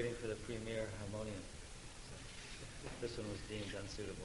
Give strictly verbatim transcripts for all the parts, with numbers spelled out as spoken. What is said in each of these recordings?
waiting for the premier harmonium. This one was deemed unsuitable.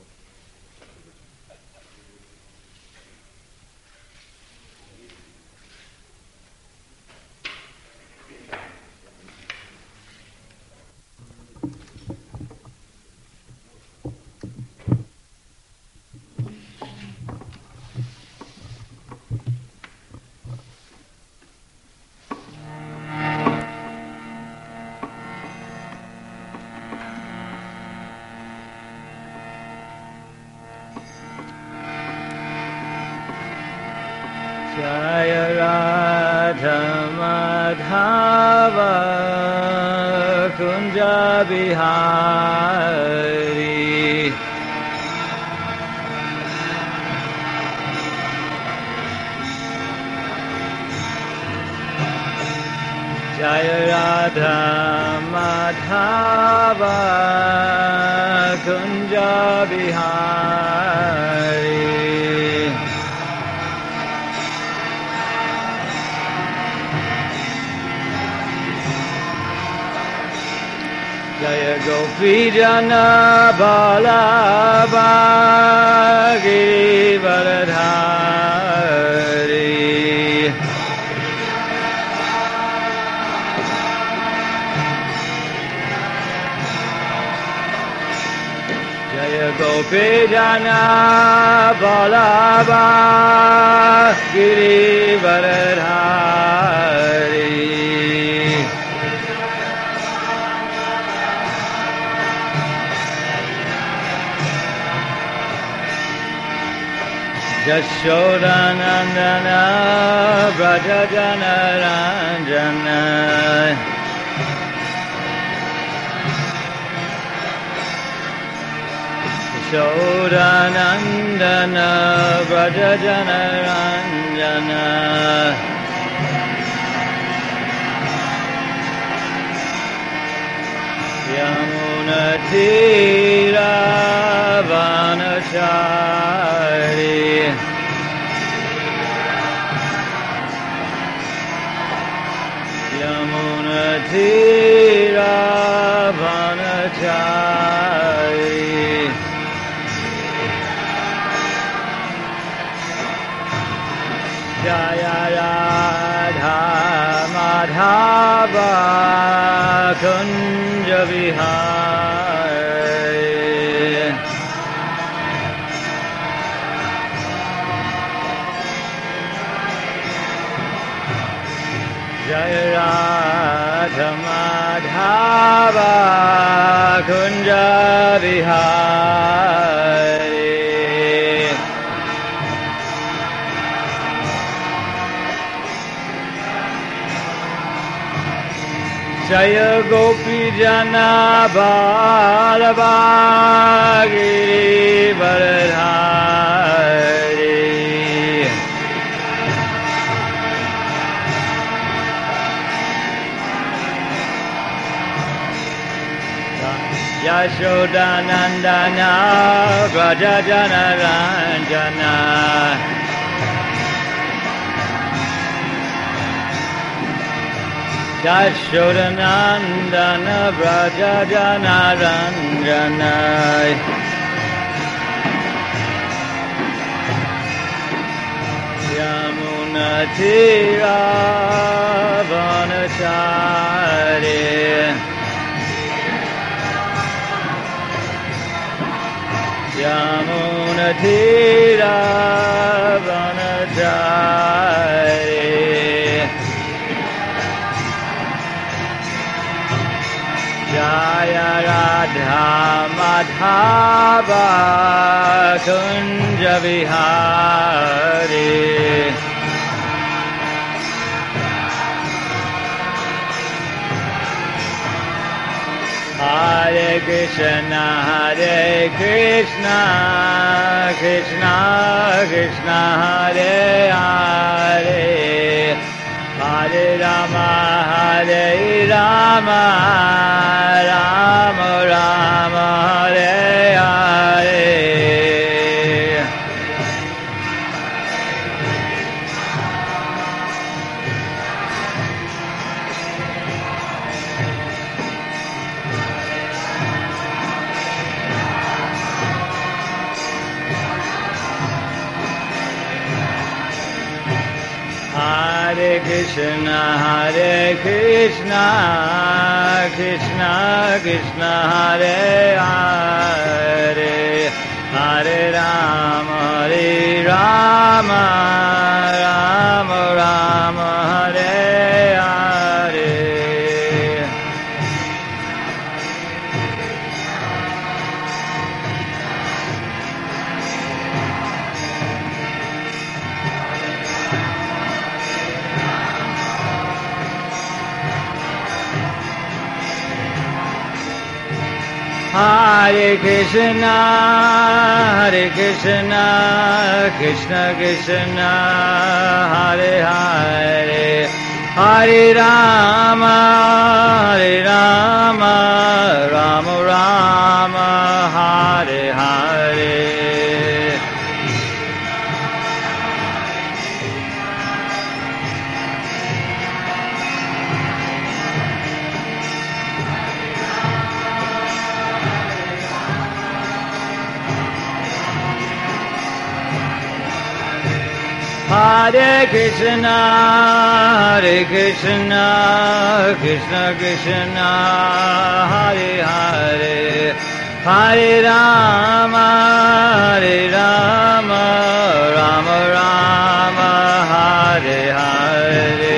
Jaya Radha Madhava Kunja Bihari Jaya Radha Madhava Kunja Bihari Jaya Gopi Jana Balaba Giridharidhari Jaya Gopi Jana Balaba Giridharidhari Yashodanandana Brajajana Ranjana Yashodanandana Brajajana Ranjana Yamunatira Vanachari Yamunatira Vanachari Jaya Radha Madhava Kunja Vihari Jaya Radha Madhava Kunja Vihari Jaya Gopi Jana Balaba Giridharidhari Yashodanandana Brajajana Ranjana Yashodanandana Brajajana Ranjana Yamunatira Vanachari Yamunatira Vanachari Jaya Radha Madhava Kunja Vihari Hare Krishna Hare Krishna Krishna Krishna Hare Hare Hare Rama Hare Rama Rama Rama Hare Hare Krishna, Hare Krishna, Krishna Krishna, Hare Hare, Hare Rama, Hare Rama, Rama Rama, Hare Hare. Hare Krishna, Hare Krishna, Krishna Krishna, Hare Hare, Hare Rama, Hare Rama, Rama Rama, Hare Hare. Hare Krishna, Hare Krishna, Krishna Krishna, Hare Hare, Hare Rama, Hare Rama, Rama Rama, Hare Hare.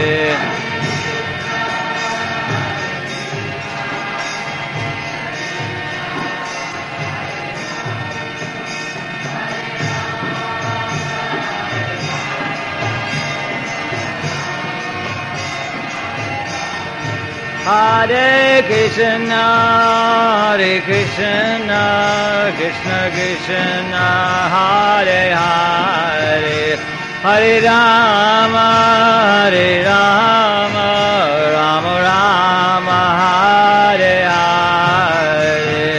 Hare Krishna, Hare Krishna, Krishna Krishna, Hare Hare, Hare Rama, Hare Rama, Rama Rama, Hare Hare.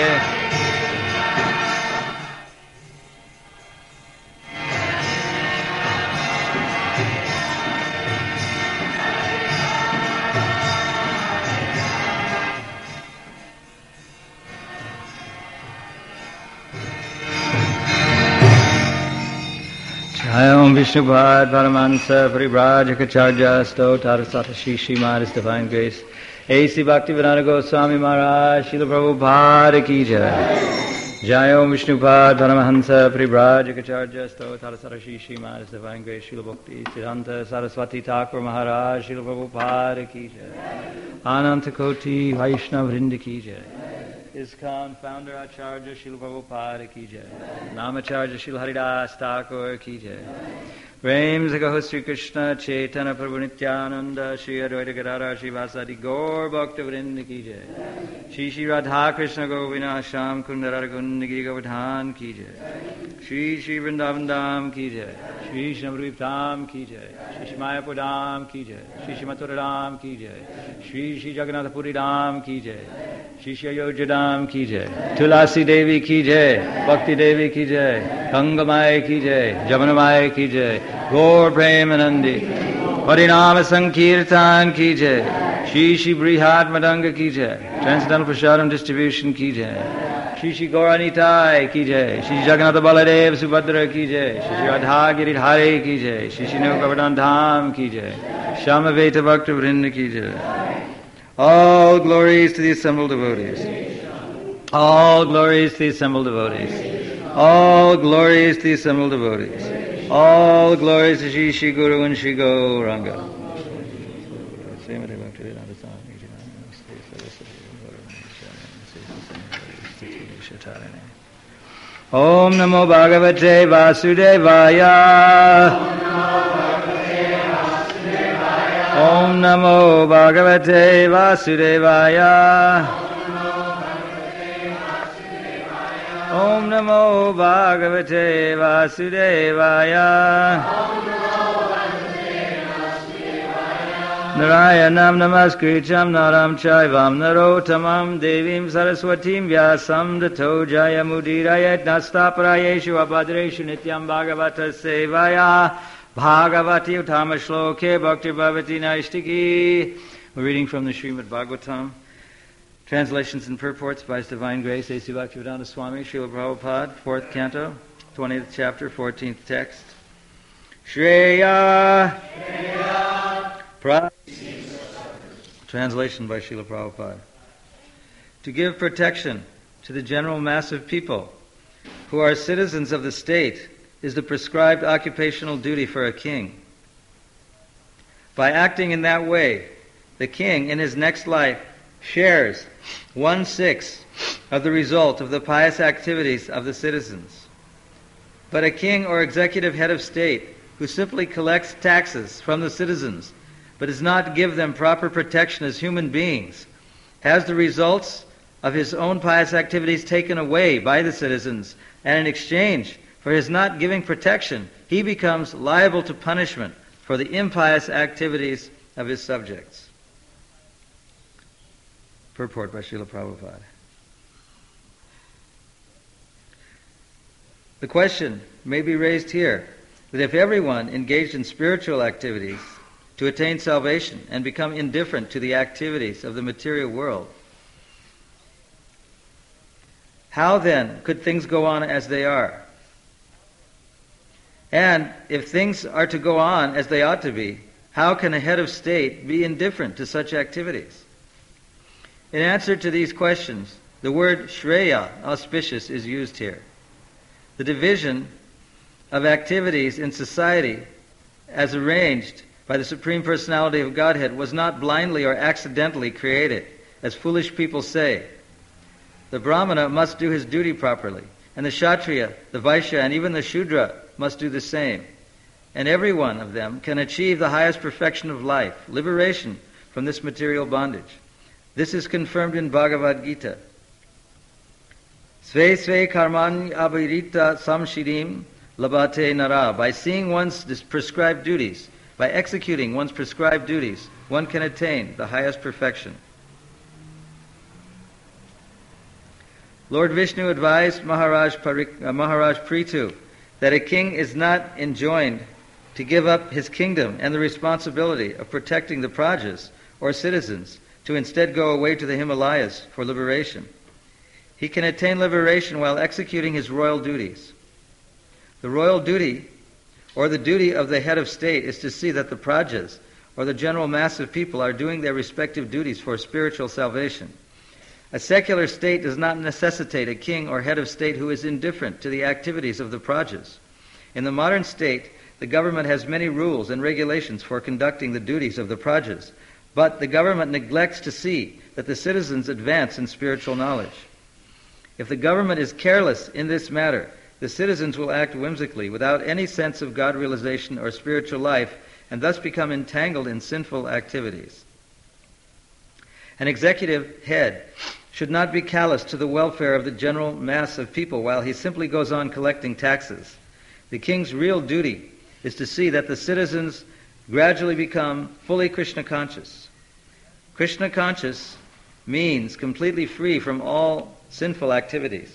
Om Vishnupad Paramahansa Parivrajacacharya Sto Tarasata Shishi Maharas Divine Grace A C Bhaktivedanta Goswami Maharaj Srila Prabhupada Ki Jai. Jai Om Vishnupad Paramahansa Parivrajacacharya Sto Tarasata Shishi Maharas Divine Grace Srila Bhakti Siddhanta Saraswati Thakur Maharaj Srila Prabhupada Ki Jai. Ananta Koti Vaishnava Vrinda Ki Jai. ISKCON founder Acharya Srila Prabhupada Ki Jai. Namacharya Srila Haridas Thakur Ki Jai. Prem Zagaho Sri Krishna Chaitanya Prabhu Nityananda Shri Advaita Gadadhar Shri Vasadi Gaur Bhakta Vrinda Ki Jai. Shri Shri Radha Krishna Govina Sham Kundara Gundagi Govardhan Ki Jai. Shri Shri Vrindavan Dham Ki Jai. Shri Shri Navadvip Dham Ki Jai. Shri Shri Mayapur Dham Ki Jai. Shri Shri Mathura Dham Ki Jai. Shri Shri Jagannath Puri Dham Ki Jai. Shri Shri Ayodhya Dham Ki Jai. Tulasi Devi Ki Jai. Bhakti Devi Ki Jai. Gangamai Ki Jai. Jamunamai Ki Jai. Gaur Premanandi. Harinama Sankirtan Ki Jai. Shri Shri Brihad Madanga Ki Jai. Transcendental Prasadam Distribution Ki Jai. Shri Shri Gauranitai Ki Jai. Shri Jagannath Baladev Subhadra Ki Jai. Shri Shri Radha Giridhare Ki Jai. Shri Shri Nukavardhan Dham Ki Jai. Shamaveta Bhakta Vrinda Ki Jai. All glories to the assembled devotees. All glories to the assembled devotees. All glories to the assembled devotees. All glories to Shri Shri Guru and Shri Gauranga. Om Namo Bhagavate Vasudevaya. Om Namo Bhagavate Vasudevaya. Om Namo Bhagavate Vasudevaya. Narayanam Namaskritam Naram Chaivam Narotamam Devim Saraswatim Vyasam Dato Jayamudirayak Nastaparayeshu Abhadreshu Nityam Bhagavata Sevaya Bhagavati Uttama Shloke Bhakti Bhavati Naishtiki. We're reading from the Srimad Bhagavatam. Translations and purports by His Divine Grace A C Bhaktivedanta Swami Srila Prabhupada, fourth canto, twentieth chapter, fourteenth text. Shreya, Shreya. Pra- Translation by Srila Prabhupada. To give protection to the general mass of people who are citizens of the state is the prescribed occupational duty for a king. By acting in that way, the king in his next life shares one-sixth of the result of the pious activities of the citizens. But a king or executive head of state who simply collects taxes from the citizens but does not give them proper protection as human beings has the results of his own pious activities taken away by the citizens, and in exchange for his not giving protection, he becomes liable to punishment for the impious activities of his subjects. Purport by Srila Prabhupada. The question may be raised here that if everyone engaged in spiritual activities to attain salvation and become indifferent to the activities of the material world, how then could things go on as they are? And if things are to go on as they ought to be, how can a head of state be indifferent to such activities? In answer to these questions, the word Shreya, auspicious, is used here. The division of activities in society as arranged by the Supreme Personality of Godhead was not blindly or accidentally created, as foolish people say. The Brahmana must do his duty properly, and the Kshatriya, the Vaishya, and even the Shudra must do the same. And every one of them can achieve the highest perfection of life, liberation from this material bondage. This is confirmed in Bhagavad Gita. Sve sve karmani abhirita samshirim labate nara. By seeing one's prescribed duties, by executing one's prescribed duties, one can attain the highest perfection. Lord Vishnu advised Maharaj, Parik, uh, Maharaj Prithu that a king is not enjoined to give up his kingdom and the responsibility of protecting the prajas or citizens, to instead go away to the Himalayas for liberation. He can attain liberation while executing his royal duties. The royal duty, or the duty of the head of state, is to see that the prajas, or the general mass of people, are doing their respective duties for spiritual salvation. A secular state does not necessitate a king or head of state who is indifferent to the activities of the prajas. In the modern state, the government has many rules and regulations for conducting the duties of the prajas, but the government neglects to see that the citizens advance in spiritual knowledge. If the government is careless in this matter, the citizens will act whimsically without any sense of God realization or spiritual life, and thus become entangled in sinful activities. An executive head should not be callous to the welfare of the general mass of people while he simply goes on collecting taxes. The king's real duty is to see that the citizens gradually become fully Krishna conscious. Krishna conscious means completely free from all sinful activities.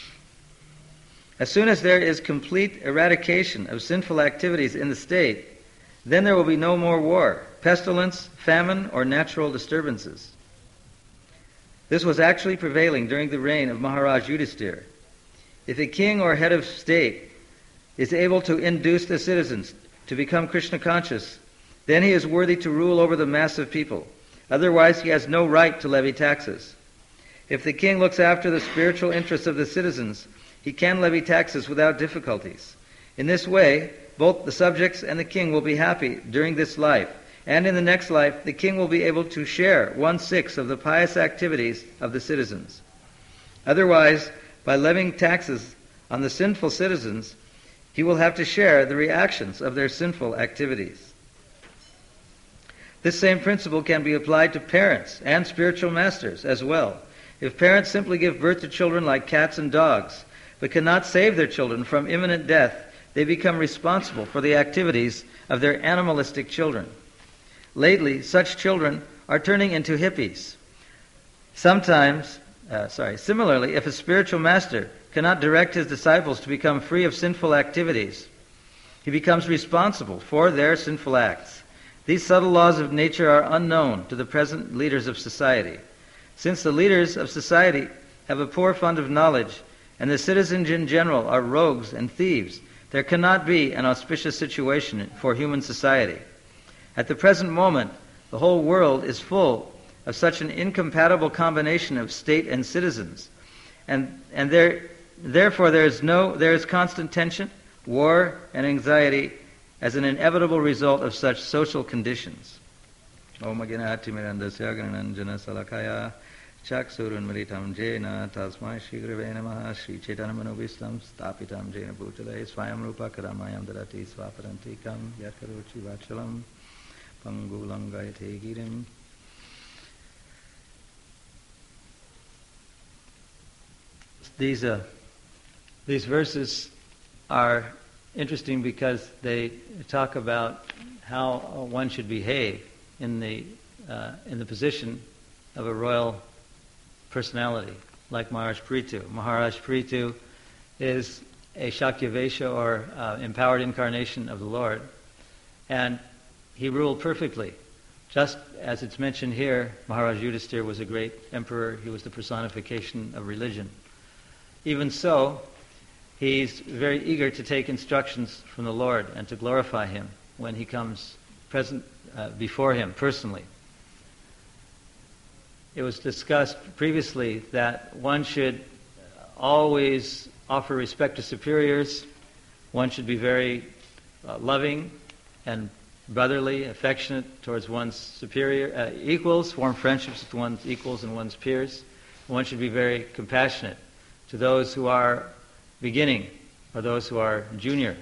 As soon as there is complete eradication of sinful activities in the state, then there will be no more war, pestilence, famine, or natural disturbances. This was actually prevailing during the reign of Maharaj Yudhisthira. If a king or head of state is able to induce the citizens to become Krishna conscious, then he is worthy to rule over the mass of people. Otherwise, he has no right to levy taxes. If the king looks after the spiritual interests of the citizens, he can levy taxes without difficulties. In this way, both the subjects and the king will be happy during this life, and in the next life, the king will be able to share one-sixth of the pious activities of the citizens. Otherwise, by levying taxes on the sinful citizens, he will have to share the reactions of their sinful activities. This same principle can be applied to parents and spiritual masters as well. If parents simply give birth to children like cats and dogs, but cannot save their children from imminent death, they become responsible for the activities of their animalistic children. Lately, such children are turning into hippies. Sometimes, uh, sorry, similarly, if a spiritual master cannot direct his disciples to become free of sinful activities, he becomes responsible for their sinful acts. These subtle laws of nature are unknown to the present leaders of society. Since the leaders of society have a poor fund of knowledge, and the citizens in general are rogues and thieves, there cannot be an auspicious situation for human society. At the present moment, the whole world is full of such an incompatible combination of state and citizens, and and there, therefore there is no there is constant tension, war, and anxiety as an inevitable result of such social conditions. Om Aginati Mirandasya Gananjana Salakaya Chaksurun Maritam Jena Tasmai Shri Gurave Namaha Shri Chaitanya Manovistam Stapitam Jena Bhutale Swayam Rupa Karamayam Darati Swaparantikam Yatkaruchi Vachalam Pangulangayate Girim. These uh, these verses are interesting because they talk about how one should behave in the uh, in the position of a royal personality, like Maharaj Prithu. Maharaj Prithu is a Shakyavesha, or uh, empowered incarnation of the Lord, and he ruled perfectly. Just as it's mentioned here, Maharaj Yudhisthira was a great emperor. He was the personification of religion. Even so, he's very eager to take instructions from the Lord and to glorify Him when He comes present uh, before Him personally. It was discussed previously that one should always offer respect to superiors. One should be very uh, loving and brotherly, affectionate towards one's superior uh, equals, form friendships with one's equals and one's peers. One should be very compassionate to those who are beginning or those who are junior.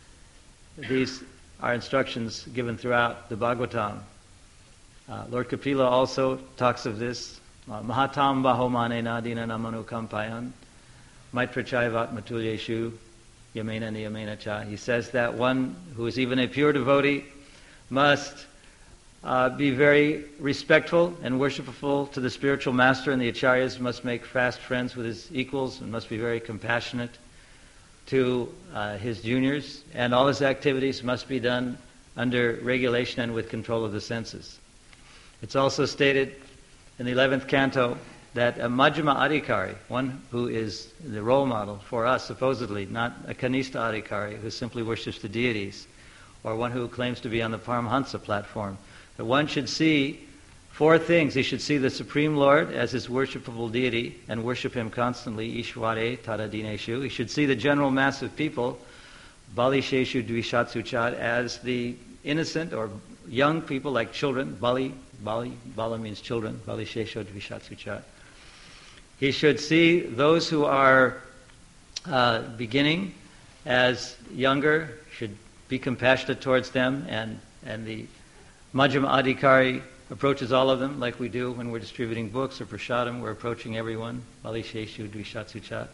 These are instructions given throughout the Bhagavatam. Uh, Lord Kapila also talks of this. Mahatam bahomane nadina namanu kampayan maitrachaivat matulyeshu yamena niyamena cha. He says that one who is even a pure devotee must uh, be very respectful and worshipful to the spiritual master, and the acharyas must make fast friends with his equals and must be very compassionate to uh, his juniors, and all his activities must be done under regulation and with control of the senses. It's also stated in the eleventh canto that a Majjhima Adhikari, one who is the role model for us, supposedly, not a Kanishta Adhikari who simply worships the deities, or one who claims to be on the Paramhansa platform, that one should see four things. He should see the Supreme Lord as his worshipable deity and worship Him constantly, Ishware Tadadineshu. He should see the general mass of people, Bali Sheshu Dvishatsuchat, as the innocent or young people like children. Bali, Bali, Bala means children. Bali Sheshu Dvishatsuchat. He should see those who are uh, beginning as younger, should be compassionate towards them, and, and the Majjhima Adhikari approaches all of them like we do when we're distributing books or prasadam. We're approaching everyone. Bali Sheshu Dvishatsuchat.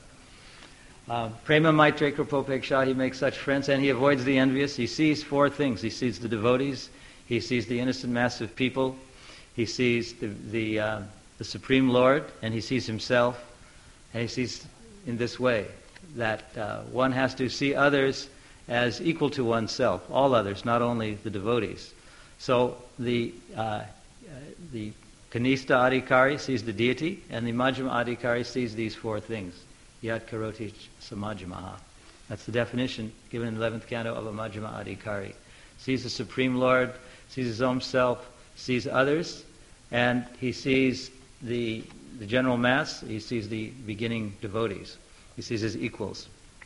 Um, Prema Maitre Kripopeksha, he makes such friends, and he avoids the envious. He sees four things. He sees the devotees, he sees the innocent mass of people, he sees the the, uh, the Supreme Lord, and he sees himself, and he sees in this way that uh, one has to see others as equal to oneself, all others, not only the devotees. So the uh, the Kanishta Adhikari sees the deity, and the Majjhima Adhikari sees these four things. Yat karoti samajjhamaha. That's the definition given in the eleventh canto of a Majjhima Adhikari. Sees the Supreme Lord, sees his own self, sees others, and he sees the the general mass, he sees the beginning devotees. He sees his equals.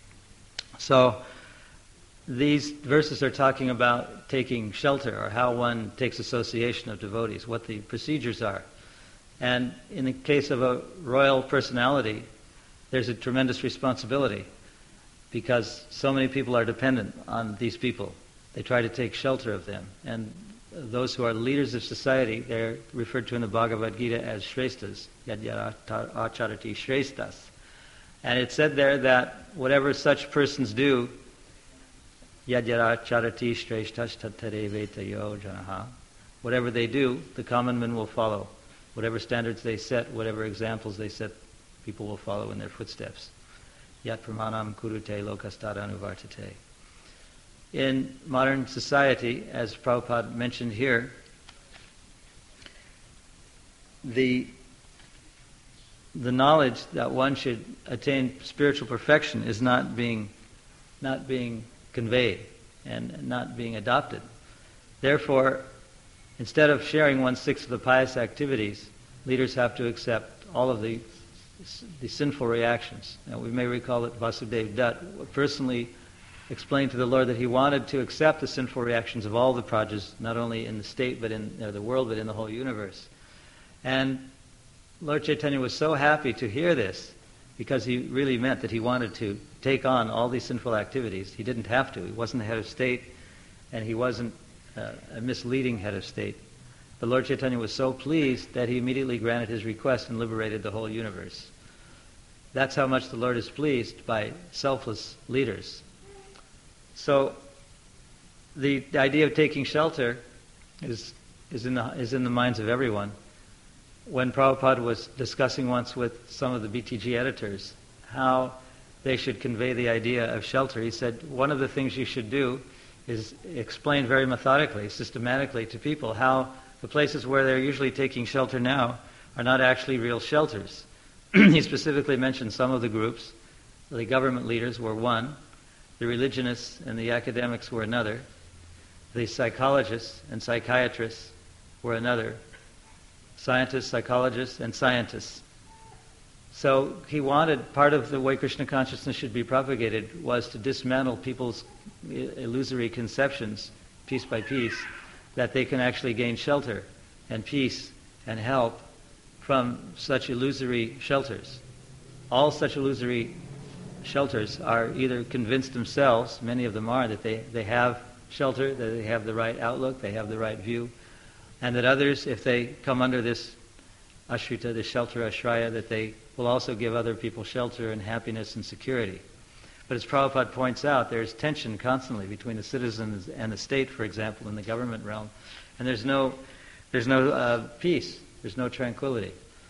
So these verses are talking about taking shelter, or how one takes association of devotees, what the procedures are. And in the case of a royal personality, there's a tremendous responsibility, because so many people are dependent on these people. They try to take shelter of them. And those who are leaders of society, they're referred to in the Bhagavad Gita as Shrestas, Yadyara Acharati Shrestas. And it's said there that whatever such persons do, Yadyara Charati Shreshtas Tattare Vetayo Janaha, whatever they do, the common man will follow. Whatever standards they set, whatever examples they set, people will follow in their footsteps. Yat pramanam kurute lokastada anuvartate. In modern society, as Prabhupada mentioned here, the the knowledge that one should attain spiritual perfection is not being not being conveyed and not being adopted. Therefore, instead of sharing one-sixth of the pious activities, leaders have to accept all of the, the sinful reactions. Now, we may recall that Vasudev Dutt personally explained to the Lord that he wanted to accept the sinful reactions of all the prajas, not only in the state, but in uh, the world, but in the whole universe. And Lord Chaitanya was so happy to hear this, because he really meant that he wanted to take on all these sinful activities. He didn't have to. He wasn't the head of state, and he wasn't uh, a misleading head of state. But Lord Chaitanya was so pleased that he immediately granted his request and liberated the whole universe. That's how much the Lord is pleased by selfless leaders. So the, the idea of taking shelter is, is, in the, is in the minds of everyone. When Prabhupada was discussing once with some of the B T G editors how they should convey the idea of shelter, he said, one of the things you should do is explain very methodically, systematically to people how the places where they're usually taking shelter now are not actually real shelters. He specifically mentioned some of the groups. The government leaders were one, the religionists and the academics were another, the psychologists and psychiatrists were another, scientists, psychologists, and scientists. So he wanted, part of the way Krishna consciousness should be propagated was to dismantle people's illusory conceptions, piece by piece, that they can actually gain shelter and peace and help from such illusory shelters. All such illusory shelters are either convinced themselves, many of them are, that they, they have shelter, that they have the right outlook, they have the right view, and that others, if they come under this ashrita, this shelter ashraya, that they will also give other people shelter and happiness and security. But as Prabhupada points out, there's tension constantly between the citizens and the state, for example, in the government realm, and there's no, there's no uh, peace, there's no tranquility.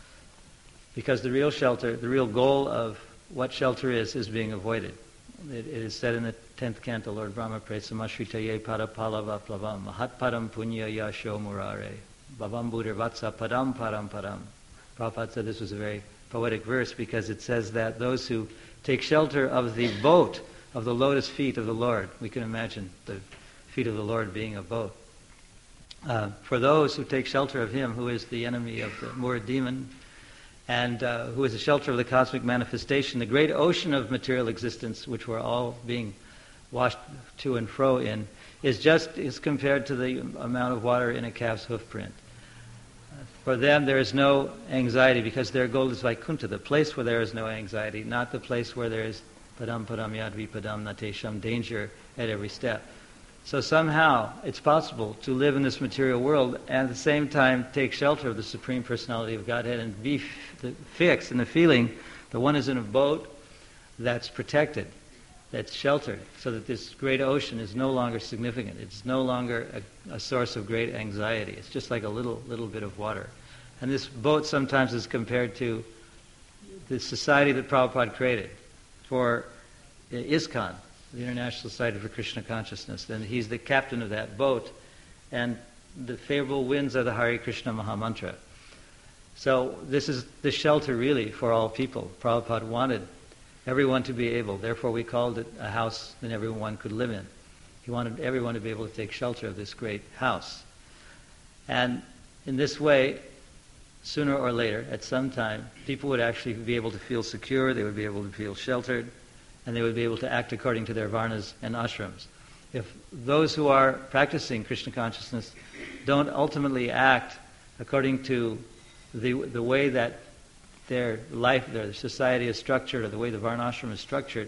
Because the real shelter, the real goal of what shelter is, is being avoided. It, it is said in the tenth canto, Lord Brahma prays, Samashritaye parapalava plavam, mahat param punya yasho murare, bhavam buddha vatsa padam param param. Prabhupada said this was a very poetic verse because it says that those who take shelter of the boat, of the lotus feet of the Lord, we can imagine the feet of the Lord being a boat. Uh, for those who take shelter of Him, who is the enemy of the Mura demon, and uh, who is the shelter of the cosmic manifestation, the great ocean of material existence, which we're all being washed to and fro in, is just is compared to the amount of water in a calf's hoof print. For them, there is no anxiety because their goal is Vaikuntha, the place where there is no anxiety, not the place where there is padam padam yadvi padam natesham, danger at every step. So somehow it's possible to live in this material world and at the same time take shelter of the Supreme Personality of Godhead and be f- fixed in the feeling that one is in a boat that's protected, that's sheltered, so that this great ocean is no longer significant. It's no longer a, a source of great anxiety. It's just like a little little bit of water. And this boat sometimes is compared to the society that Prabhupada created for ISKCON, the International Society for Krishna Consciousness. And he's the captain of that boat. And the favorable winds are the Hare Krishna Mahamantra. So this is the shelter really for all people. Prabhupada wanted everyone to be able, therefore we called it a house that everyone could live in. He wanted everyone to be able to take shelter of this great house. And in this way, sooner or later, at some time, people would actually be able to feel secure, they would be able to feel sheltered, and they would be able to act according to their varnas and ashrams. If those who are practicing Krishna consciousness don't ultimately act according to the the way that their life, their society is structured, or the way the varnashram is structured,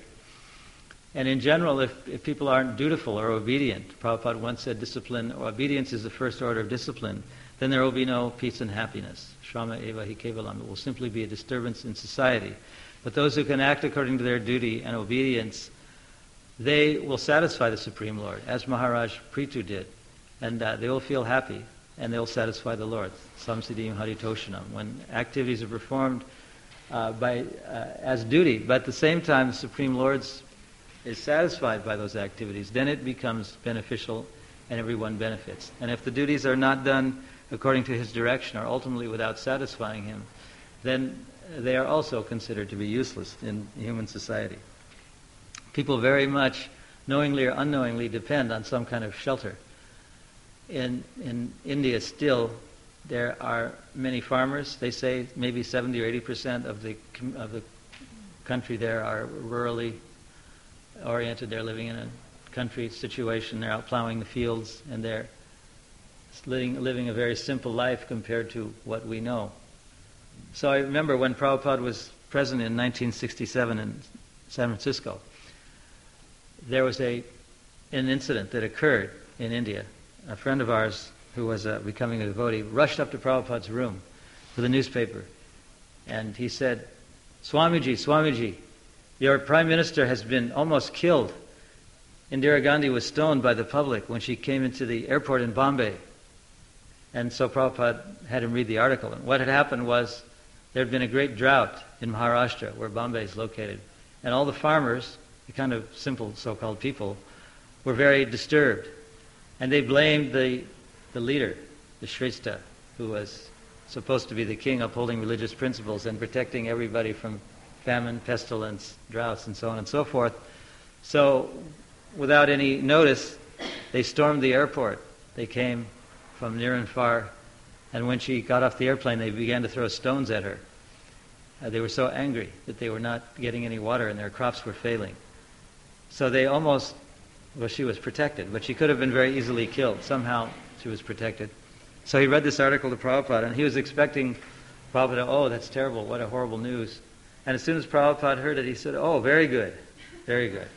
and in general, if, if people aren't dutiful or obedient, Prabhupada once said discipline, or obedience is the first order of discipline, then there will be no peace and happiness. Shrama eva hi kevalam. It will simply be a disturbance in society. But those who can act according to their duty and obedience, they will satisfy the Supreme Lord, as Maharaj Prithu did. And uh, they will feel happy, and they will satisfy the Lord. Samsiddhim haritoshanam. When activities are performed uh, by uh, as duty, but at the same time the Supreme Lord is satisfied by those activities, then it becomes beneficial and everyone benefits. And if the duties are not done according to His direction, or ultimately without satisfying Him, then they are also considered to be useless in human society. People very much, knowingly or unknowingly, depend on some kind of shelter. in in India still there are many farmers. They say maybe seventy or eighty percent of the com- of the country there are rurally oriented. They're living in a country situation. They're out plowing the fields, and they're living, living a very simple life compared to what we know. So I remember when Prabhupada was present in nineteen sixty-seven in San Francisco, there was a an incident that occurred in India. A friend of ours who was uh, becoming a devotee rushed up to Prabhupada's room with a newspaper, and he said, "Swamiji, Swamiji, your Prime Minister has been almost killed. Indira Gandhi was stoned by the public when she came into the airport in Bombay." And so Prabhupada had him read the article. And what had happened was there had been a great drought in Maharashtra, where Bombay is located. And all the farmers, the kind of simple so-called people, were very disturbed. And they blamed the, the leader, the Shrestha, who was supposed to be the king upholding religious principles and protecting everybody from famine, pestilence, droughts, and so on and so forth. So, without any notice, they stormed the airport. They came from near and far, and when she got off the airplane, they began to throw stones at her. Uh, they were so angry that they were not getting any water and their crops were failing. So they almost, well, she was protected, but she could have been very easily killed. Somehow she was protected. So he read this article to Prabhupada, and he was expecting Prabhupada, oh, that's terrible, what a horrible news. And as soon as Prabhupada heard it, he said, oh, very good, very good.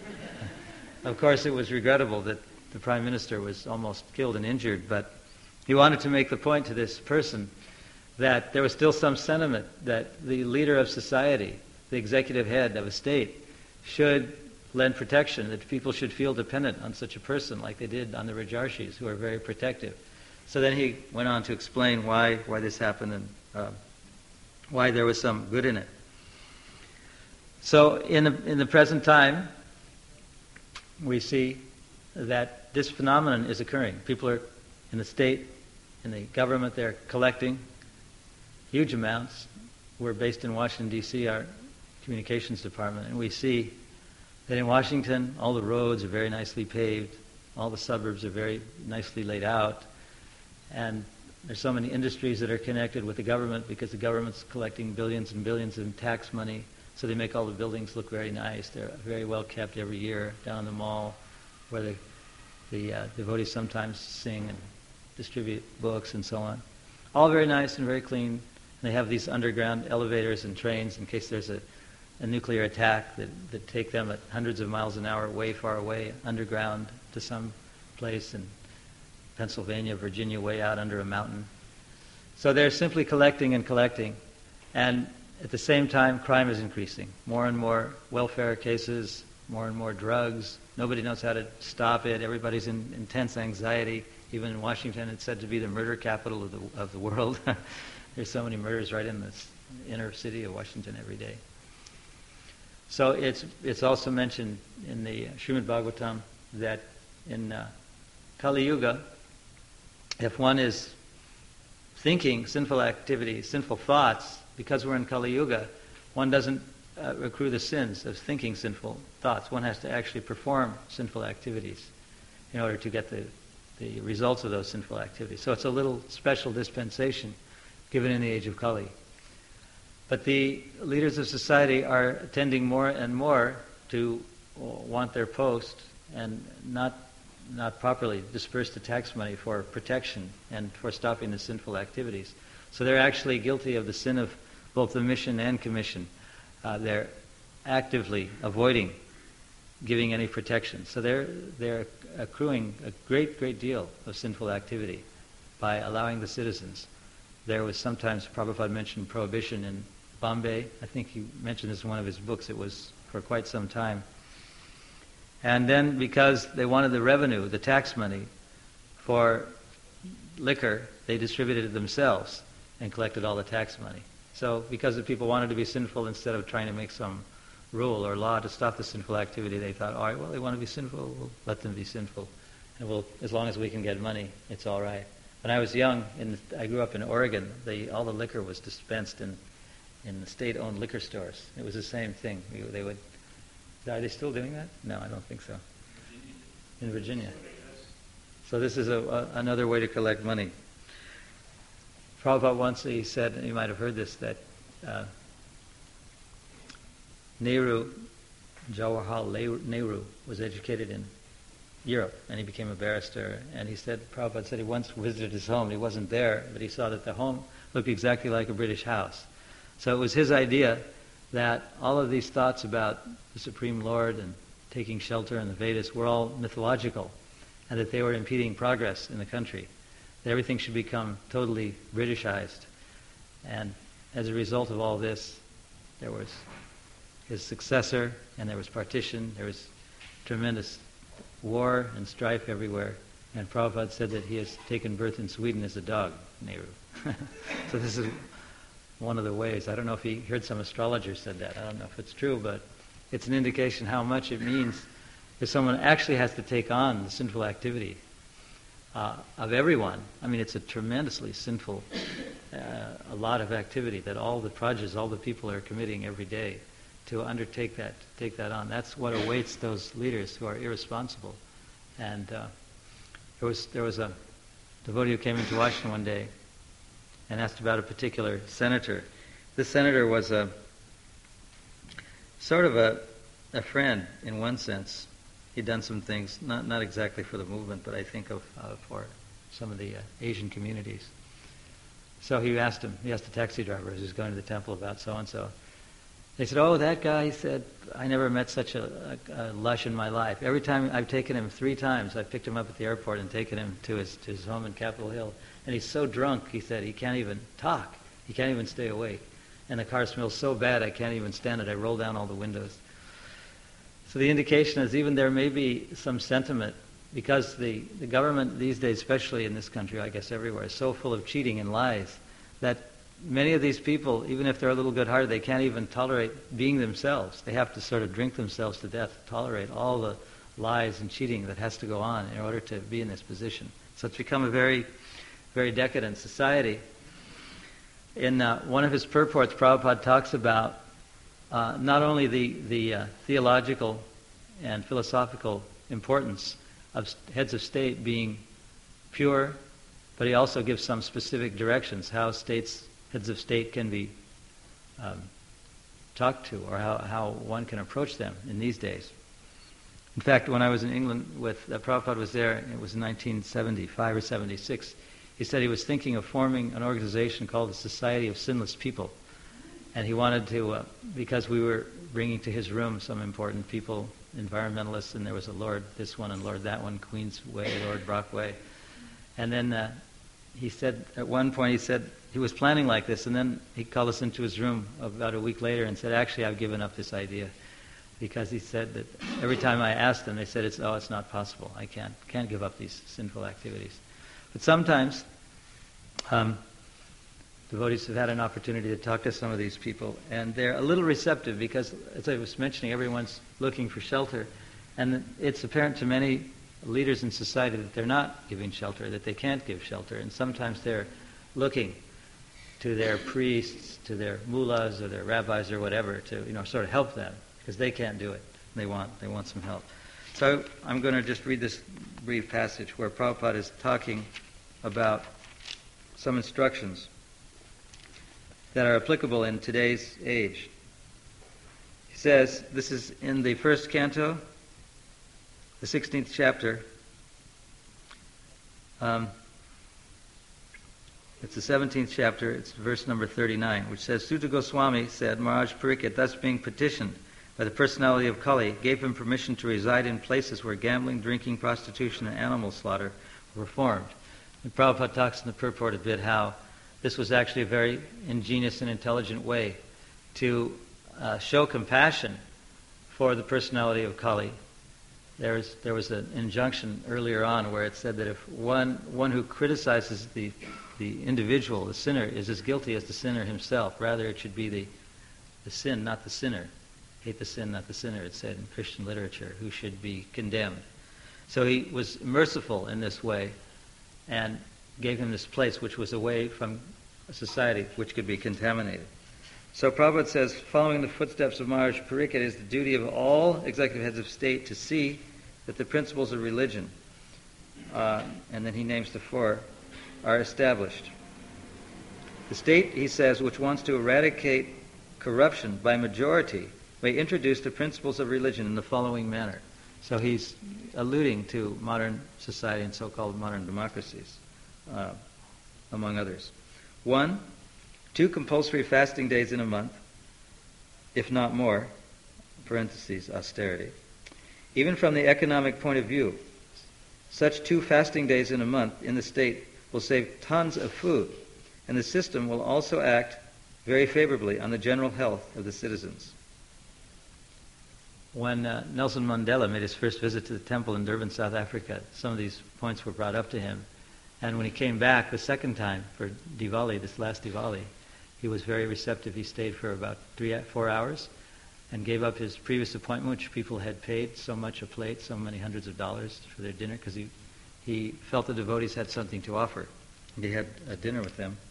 Of course, it was regrettable that the Prime Minister was almost killed and injured, but he wanted to make the point to this person that there was still some sentiment that the leader of society, the executive head of a state, should lend protection, that people should feel dependent on such a person like they did on the Rajarshis, who are very protective. So then he went on to explain why why this happened and uh, why there was some good in it. So in the, in the present time, we see that this phenomenon is occurring. People are in the state, in the government, they're collecting huge amounts. We're based in Washington, D C, our communications department, and we see that in Washington, all the roads are very nicely paved, all the suburbs are very nicely laid out, and there's so many industries that are connected with the government because the government's collecting billions and billions in tax money, so they make all the buildings look very nice. They're very well kept every year down the mall, where the, the uh, devotees sometimes sing and distribute books and so on. All very nice and very clean. And they have these underground elevators and trains in case there's a, a nuclear attack that, that take them at hundreds of miles an hour way far away underground to some place in Pennsylvania, Virginia, way out under a mountain. So they're simply collecting and collecting. And at the same time, crime is increasing. More and more welfare cases, more and more drugs. Nobody knows how to stop it. Everybody's in intense anxiety. Even in Washington, it's said to be the murder capital of the of the world. There's so many murders right in the inner city of Washington every day. So it's it's also mentioned in the Srimad Bhagavatam that in uh, Kali Yuga, if one is thinking sinful activities, sinful thoughts, because we're in Kali Yuga, one doesn't uh, accrue the sins of thinking sinful thoughts. One has to actually perform sinful activities in order to get the the results of those sinful activities. So it's a little special dispensation given in the age of Kali. But the leaders of society are tending more and more to want their post and not not properly disperse the tax money for protection and for stopping the sinful activities. So they're actually guilty of the sin of both the mission and commission. Uh, they're actively avoiding giving any protection. So they're they're accruing a great, great deal of sinful activity by allowing the citizens. There was sometimes, Prabhupada mentioned prohibition in Bombay. I think he mentioned this in one of his books. It was for quite some time. And then because they wanted the revenue, the tax money, for liquor, they distributed it themselves and collected all the tax money. So because the people wanted to be sinful, instead of trying to make some rule or law to stop the sinful activity, they thought, all right, well, they want to be sinful, we'll let them be sinful. And we'll, as long as we can get money, it's all right. When I was young, in, I grew up in Oregon, the, all the liquor was dispensed in, in the state-owned liquor stores. It was the same thing. We, they would, are they still doing that? No, I don't think so. In Virginia. So this is a, a, another way to collect money. Prabhupada once he said, and you might have heard this, that uh, Nehru, Jawaharlal Nehru, was educated in Europe, and he became a barrister. And he said, Prabhupada said he once visited his home. He wasn't there, but he saw that the home looked exactly like a British house. So it was his idea that all of these thoughts about the Supreme Lord and taking shelter in the Vedas were all mythological, and that they were impeding progress in the country. That everything should become totally Britishized. And as a result of all this, there was his successor, and there was partition, there was tremendous war and strife everywhere. And Prabhupada said that he has taken birth in Sweden as a dog, Nehru. So this is one of the ways. I don't know if he heard some astrologer said that. I don't know if it's true, but it's an indication how much it means if someone actually has to take on the sinful activity uh, of everyone. I mean, it's a tremendously sinful, uh, a lot of activity that all the prajas, all the people are committing every day to undertake that, to take that on. That's what awaits those leaders who are irresponsible. And uh, there was there was a devotee who came into Washington one day and asked about a particular senator. This senator was a sort of a, a friend in one sense. He'd done some things, not not exactly for the movement, but I think of uh, for some of the uh, Asian communities. So he asked him, he asked the taxi driver who's going to the temple about so-and-so. They said, oh, that guy, he said, I never met such a, a, a lush in my life. Every time, I've taken him three times, I've picked him up at the airport and taken him to his, to his home in Capitol Hill. And he's so drunk, he said, he can't even talk. He can't even stay awake. And the car smells so bad, I can't even stand it. I roll down all the windows. So the indication is even there may be some sentiment, because the, the government these days, especially in this country, I guess everywhere, is so full of cheating and lies, that many of these people, even if they're a little good-hearted, they can't even tolerate being themselves. They have to sort of drink themselves to death to tolerate all the lies and cheating that has to go on in order to be in this position. So it's become a very, very decadent society. In uh, one of his purports, Prabhupada talks about uh, not only the, the uh, theological and philosophical importance of heads of state being pure, but he also gives some specific directions how states heads of state can be um, talked to, or how, how one can approach them in these days. In fact, when I was in England with uh, Prabhupada was there, it was in nineteen seventy-five or seventy-six, he said he was thinking of forming an organization called the Society of Sinless People. And he wanted to, uh, because we were bringing to his room some important people, environmentalists, and there was a Lord this one and Lord that one, Queen's Way, Lord Brockway. And then uh, he said, at one point he said, he was planning like this, and then he called us into his room about a week later and said, actually, I've given up this idea. Because he said that every time I asked them, they said, it's, oh, it's not possible. I can't, can't give up these sinful activities. But sometimes um, devotees have had an opportunity to talk to some of these people, and they're a little receptive because, as I was mentioning, everyone's looking for shelter. And it's apparent to many leaders in society that they're not giving shelter, that they can't give shelter. And sometimes they're looking to their priests, to their mullahs or their rabbis or whatever to, you know, sort of help them, because they can't do it. They want they want some help. So I'm going to just read this brief passage where Prabhupada is talking about some instructions that are applicable in today's age. He says, this is in the first canto, the sixteenth chapter. Um, It's the seventeenth chapter, it's verse number thirty-nine, which says, Sutta Goswami said, Maharaj Parikshit, thus being petitioned by the personality of Kali, gave him permission to reside in places where gambling, drinking, prostitution, and animal slaughter were performed. And Prabhupada talks in the purport a bit how this was actually a very ingenious and intelligent way to uh, show compassion for the personality of Kali. There was, there was an injunction earlier on where it said that if one, one who criticizes the the individual, the sinner, is as guilty as the sinner himself. Rather, it should be the, the sin, not the sinner. Hate the sin, not the sinner, it said in Christian literature, who should be condemned. So he was merciful in this way and gave him this place which was away from a society which could be contaminated. So Prabhupada says, following the footsteps of Maharaj Parikshit, it is the duty of all executive heads of state to see that the principles of religion uh, and then he names the four, are established. The state, he says, which wants to eradicate corruption by majority may introduce the principles of religion in the following manner. So he's alluding to modern society and so-called modern democracies, uh, among others. One, two compulsory fasting days in a month, if not more, parentheses, austerity. Even from the economic point of view, such two fasting days in a month in the state will save tons of food, and the system will also act very favorably on the general health of the citizens. When uh, Nelson Mandela made his first visit to the temple in Durban, South Africa, some of these points were brought up to him. And when he came back the second time for Diwali, this last Diwali, he was very receptive. He stayed for about three, four hours and gave up his previous appointment, which people had paid so much a plate, so many hundreds of dollars for their dinner, because he, he felt the devotees had something to offer. And he had a dinner with them.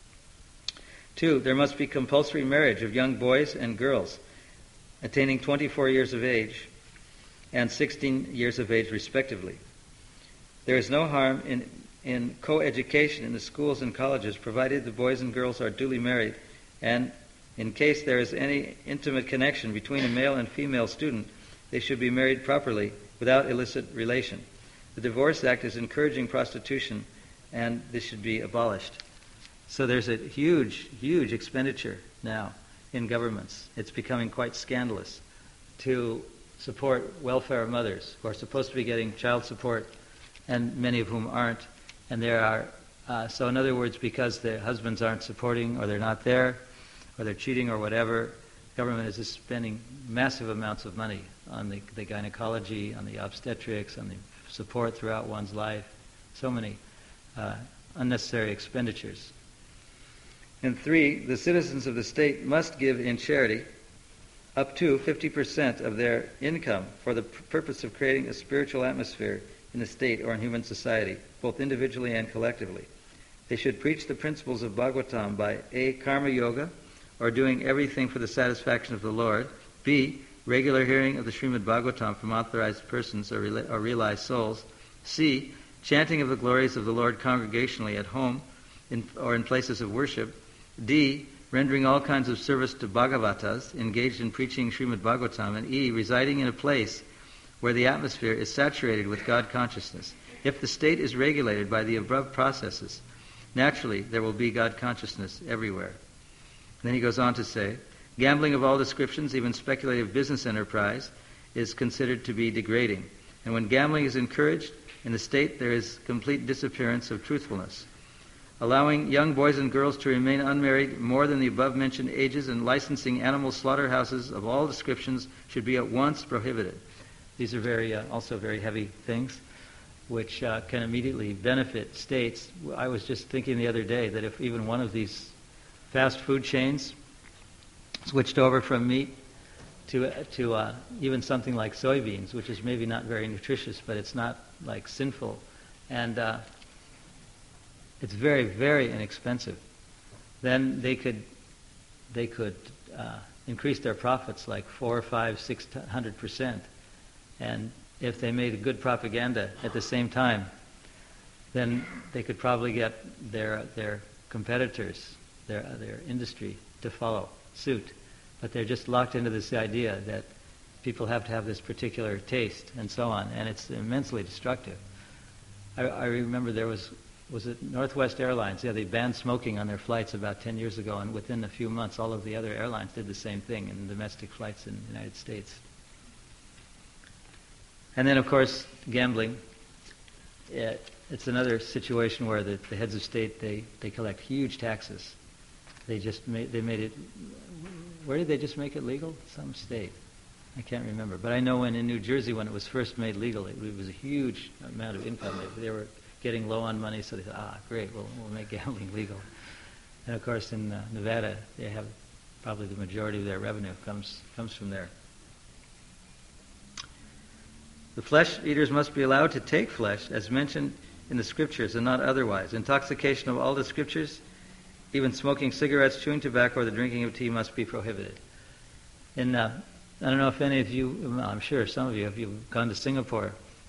Two, there must be compulsory marriage of young boys and girls attaining twenty-four years of age and sixteen years of age respectively. There is no harm in, in co-education in the schools and colleges, provided the boys and girls are duly married, and in case there is any intimate connection between a male and female student, they should be married properly without illicit relation. The Divorce Act is encouraging prostitution, and this should be abolished. So there's a huge, huge expenditure now in governments. It's becoming quite scandalous to support welfare mothers who are supposed to be getting child support, and many of whom aren't. And there are, uh, so in other words, because their husbands aren't supporting, or they're not there, or they're cheating or whatever, government is just spending massive amounts of money on the, the gynecology, on the obstetrics, on the support throughout one's life. So many uh, unnecessary expenditures. And three, the citizens of the state must give in charity up to fifty percent of their income for the p- purpose of creating a spiritual atmosphere in the state or in human society, both individually and collectively. They should preach the principles of Bhagavatam by A, karma yoga, or doing everything for the satisfaction of the Lord, B, regular hearing of the Srimad Bhagavatam from authorized persons or, re- or realized souls, C, chanting of the glories of the Lord congregationally at home in, or in places of worship, D, rendering all kinds of service to Bhagavatas, engaged in preaching Srimad Bhagavatam, and E, residing in a place where the atmosphere is saturated with God consciousness. If the state is regulated by the above processes, naturally there will be God consciousness everywhere. Then he goes on to say, gambling of all descriptions, even speculative business enterprise, is considered to be degrading. And when gambling is encouraged in the state, there is complete disappearance of truthfulness. Allowing young boys and girls to remain unmarried more than the above-mentioned ages and licensing animal slaughterhouses of all descriptions should be at once prohibited. These are very, uh, also very heavy things, which uh, can immediately benefit states. I was just thinking the other day that if even one of these fast food chains switched over from meat to uh, to uh, even something like soybeans, which is maybe not very nutritious, but it's not like sinful, and uh, it's very, very inexpensive, then they could they could uh, increase their profits like four, five, six hundred percent. And if they made a good propaganda at the same time, then they could probably get their their competitors, their their industry, to follow suit. But they're just locked into this idea that people have to have this particular taste and so on, and it's immensely destructive. I, I remember there was was it Northwest Airlines? Yeah, they banned smoking on their flights about ten years ago, and within a few months, all of the other airlines did the same thing in domestic flights in the United States. And then, of course, gambling. It, it's another situation where the, the heads of state, they, they collect huge taxes. They just made, they made it, where did they just make it legal? Some state. I can't remember. But I know when in New Jersey, when it was first made legal, it, it was a huge amount of income. They, they were getting low on money, so they thought, ah, great, we'll, we'll make gambling legal. And of course, in uh, Nevada, they have probably the majority of their revenue comes comes from there. The flesh eaters must be allowed to take flesh, as mentioned in the scriptures, and not otherwise. Intoxication of all the scriptures, even smoking cigarettes, chewing tobacco, or the drinking of tea must be prohibited. In, uh, I don't know if any of you, well, I'm sure some of you, if you've gone to Singapore,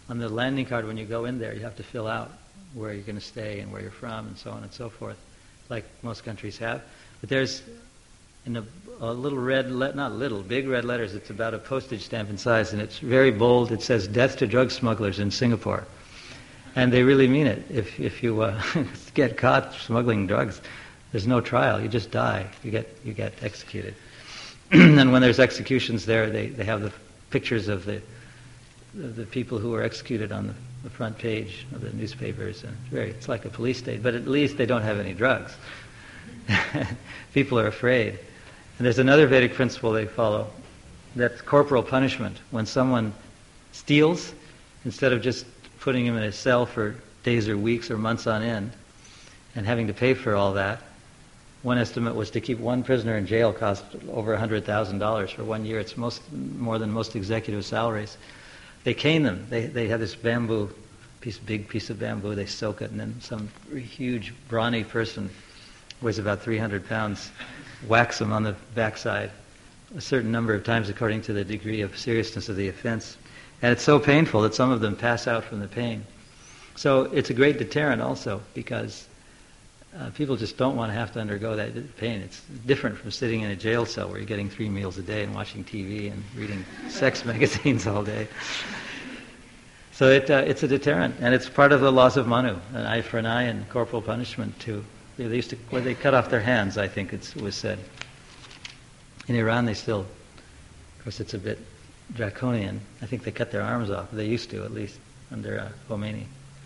on the landing card when you go in there, you have to fill out where you're going to stay and where you're from and so on and so forth, like most countries have. But there's, in a, a little red, le- not little, big red letters, it's about a postage stamp in size, and it's very bold. It says, "Death to drug smugglers in Singapore." And they really mean it. If, if you uh, get caught smuggling drugs, there's no trial. You just die. You get, you get executed. And when there's executions there, they, they have the pictures of the the people who were executed on the, the front page of the newspapers, and it's very, it's like a police state, but at least they don't have any drugs. People are afraid. And there's another Vedic principle they follow, that's corporal punishment. When someone steals, instead of just putting him in a cell for days or weeks or months on end and having to pay for all that, one estimate was to keep one prisoner in jail cost over one hundred thousand dollars for one year. It's most, more than most executive salaries. They cane them. They they have this bamboo, piece, big piece of bamboo. They soak it, and then some huge, brawny person, weighs about three hundred pounds, whacks them on the backside a certain number of times according to the degree of seriousness of the offense. And it's so painful that some of them pass out from the pain. So it's a great deterrent also, because uh, people just don't want to have to undergo that pain. It's different from sitting in a jail cell where you're getting three meals a day and watching T V and reading sex magazines all day. So it, uh, it's a deterrent, and it's part of the laws of Manu, an eye for an eye and corporal punishment too. They used to, well, they cut off their hands, I think it was said. In Iran they still, of course it's a bit draconian, I think they cut their arms off. They used to, at least, under uh, Khomeini.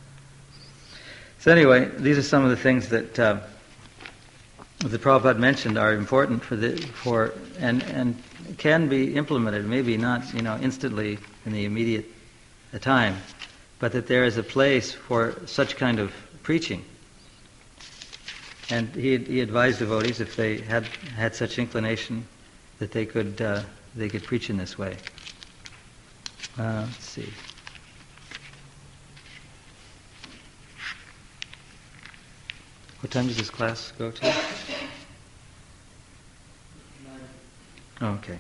So anyway, these are some of the things that uh, the Prabhupada mentioned are important for the for and and can be implemented. Maybe not, you know, instantly in the immediate time, but that there is a place for such kind of preaching. And he he advised devotees, if they had had such inclination, that they could uh, they could preach in this way. Uh, let's see. What time does this class go to? Oh, okay.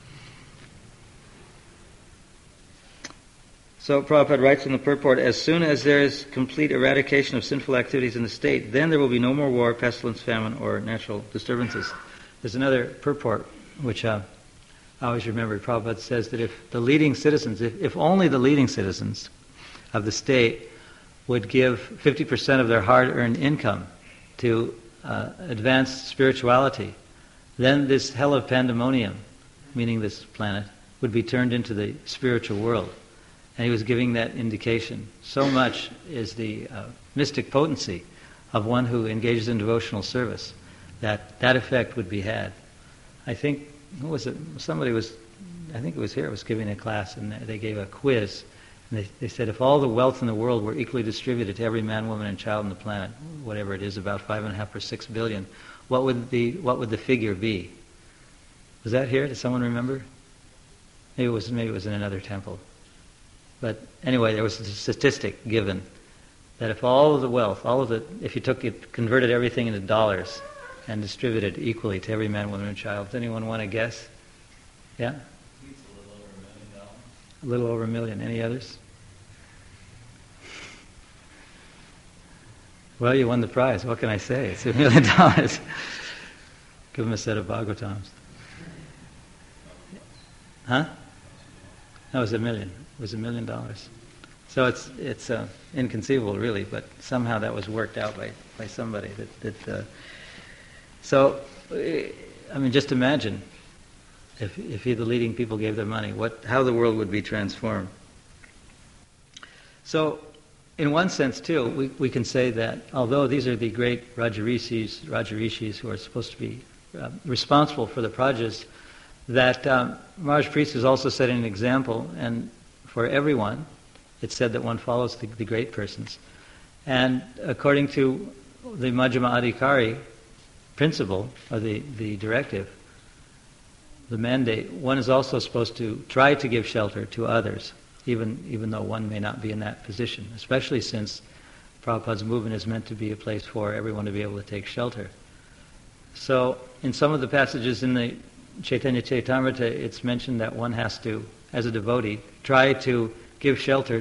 So Prabhupada writes in the purport, as soon as there is complete eradication of sinful activities in the state, then there will be no more war, pestilence, famine, or natural disturbances. There's another purport, which uh, I always remember. Prabhupada says that if the leading citizens, if, if only the leading citizens of the state would give fifty percent of their hard-earned income to uh, advance spirituality, then this hell of pandemonium, meaning this planet, would be turned into the spiritual world. And he was giving that indication. So much is the uh, mystic potency of one who engages in devotional service that that effect would be had. I think, who was it? Somebody was, I think it was here, was giving a class, and they gave a quiz. And they, they said, if all the wealth in the world were equally distributed to every man, woman, and child on the planet, whatever it is, about five and a half or six billion, what would the what would the figure be? Was that here? Does someone remember? Maybe it was maybe it was in another temple. But anyway, there was a statistic given that if all of the wealth, all of the, if you took it, converted everything into dollars and distributed equally to every man, woman, and child, does anyone want to guess? Yeah? It's a little over a million dollars. A little over a million. Any others? Well, you won the prize. What can I say? It's a million dollars. Give them a set of Bhagavatams. Huh? That was a million. It was a million dollars. So it's it's uh, inconceivable, really, but somehow that was worked out by, by somebody. That, that uh, so, I mean, just imagine if if the leading people gave their money, what how the world would be transformed. So, in one sense, too, we, we can say that although these are the great Rajarishis, Rajarishis who are supposed to be uh, responsible for the prajas, that um, Maharaj Priest is also setting an example, and for everyone, it's said that one follows the, the great persons. And according to the Majjhima Adhikari principle, or the, the directive, the mandate, one is also supposed to try to give shelter to others, even even though one may not be in that position, especially since Prabhupada's movement is meant to be a place for everyone to be able to take shelter. So in some of the passages in the Chaitanya Charitamrita, it's mentioned that one has to, as a devotee, try to give shelter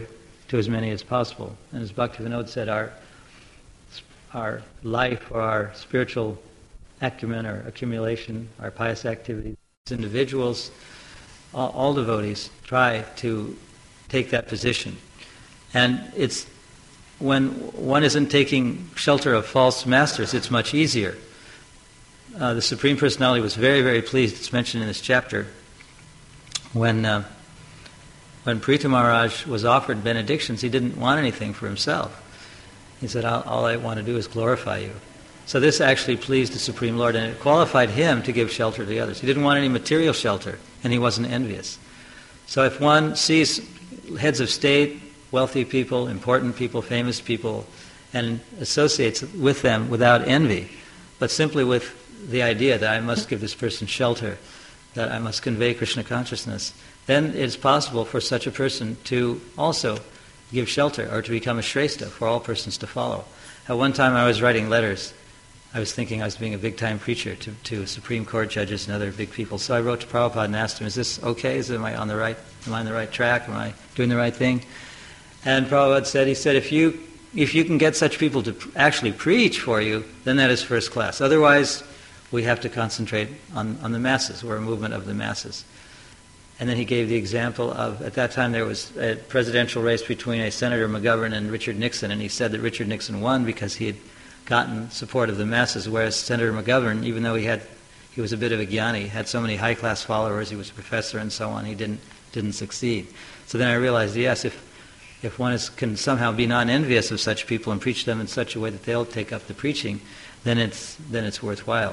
to as many as possible. And as Bhaktivinoda said, our our life or our spiritual acumen or accumulation, our pious activities, as individuals, all, all devotees try to take that position. And it's when one isn't taking shelter of false masters, it's much easier. Uh, the Supreme Personality was very, very pleased, it's mentioned in this chapter, when uh, when Pritha Maharaj was offered benedictions, he didn't want anything for himself. He said, all, all I want to do is glorify you. So this actually pleased the Supreme Lord, and it qualified him to give shelter to the others. He didn't want any material shelter, and he wasn't envious. So if one sees heads of state, wealthy people, important people, famous people, and associates with them without envy, but simply with the idea that I must give this person shelter, that I must convey Krishna consciousness, then it's possible for such a person to also give shelter or to become a Shrestha for all persons to follow. At one time I was writing letters. I was thinking I was being a big-time preacher to, to Supreme Court judges and other big people. So I wrote to Prabhupada and asked him, is this okay? Is, am I on the right, am I on the right track? Am I doing the right thing? And Prabhupada said, he said, if you if you can get such people to actually preach for you, then that is first class. Otherwise, we have to concentrate on, on the masses. We're a movement of the masses. And then he gave the example of, at that time there was a presidential race between a Senator McGovern and Richard Nixon, and he said that Richard Nixon won because he had gotten support of the masses, whereas Senator McGovern, even though he had, he was a bit of a jnani, had so many high-class followers, he was a professor and so on, he didn't didn't succeed. So then I realized, yes, if if one is, can somehow be non-envious of such people and preach them in such a way that they'll take up the preaching, then it's then it's worthwhile.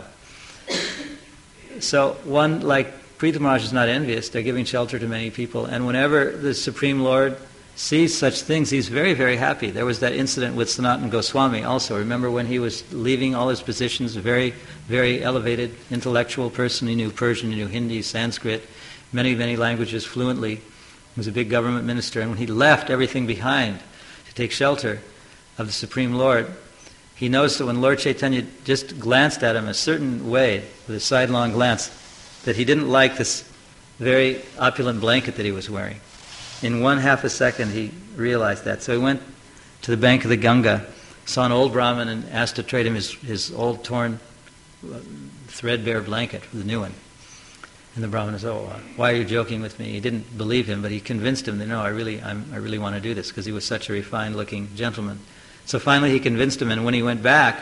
So one like Pritha Maharaj is not envious. They're giving shelter to many people, and whenever the Supreme Lord sees such things, he's very, very happy. There was that incident with Sanatana Goswami also. Remember when he was leaving all his positions, a very, very elevated intellectual person. He knew Persian, he knew Hindi, Sanskrit, many, many languages fluently. He was a big government minister, and when he left everything behind to take shelter of the Supreme Lord, he noticed that when Lord Chaitanya just glanced at him a certain way, with a sidelong glance, that he didn't like this very opulent blanket that he was wearing. In one half a second he realized that. So he went to the bank of the Ganga, saw an old Brahmin and asked to trade him his, his old torn threadbare blanket for the new one. And the Brahmin said, oh, why are you joking with me? He didn't believe him, but he convinced him that no, I really, I'm, I really want to do this, because he was such a refined looking gentleman. So finally he convinced him, and when he went back,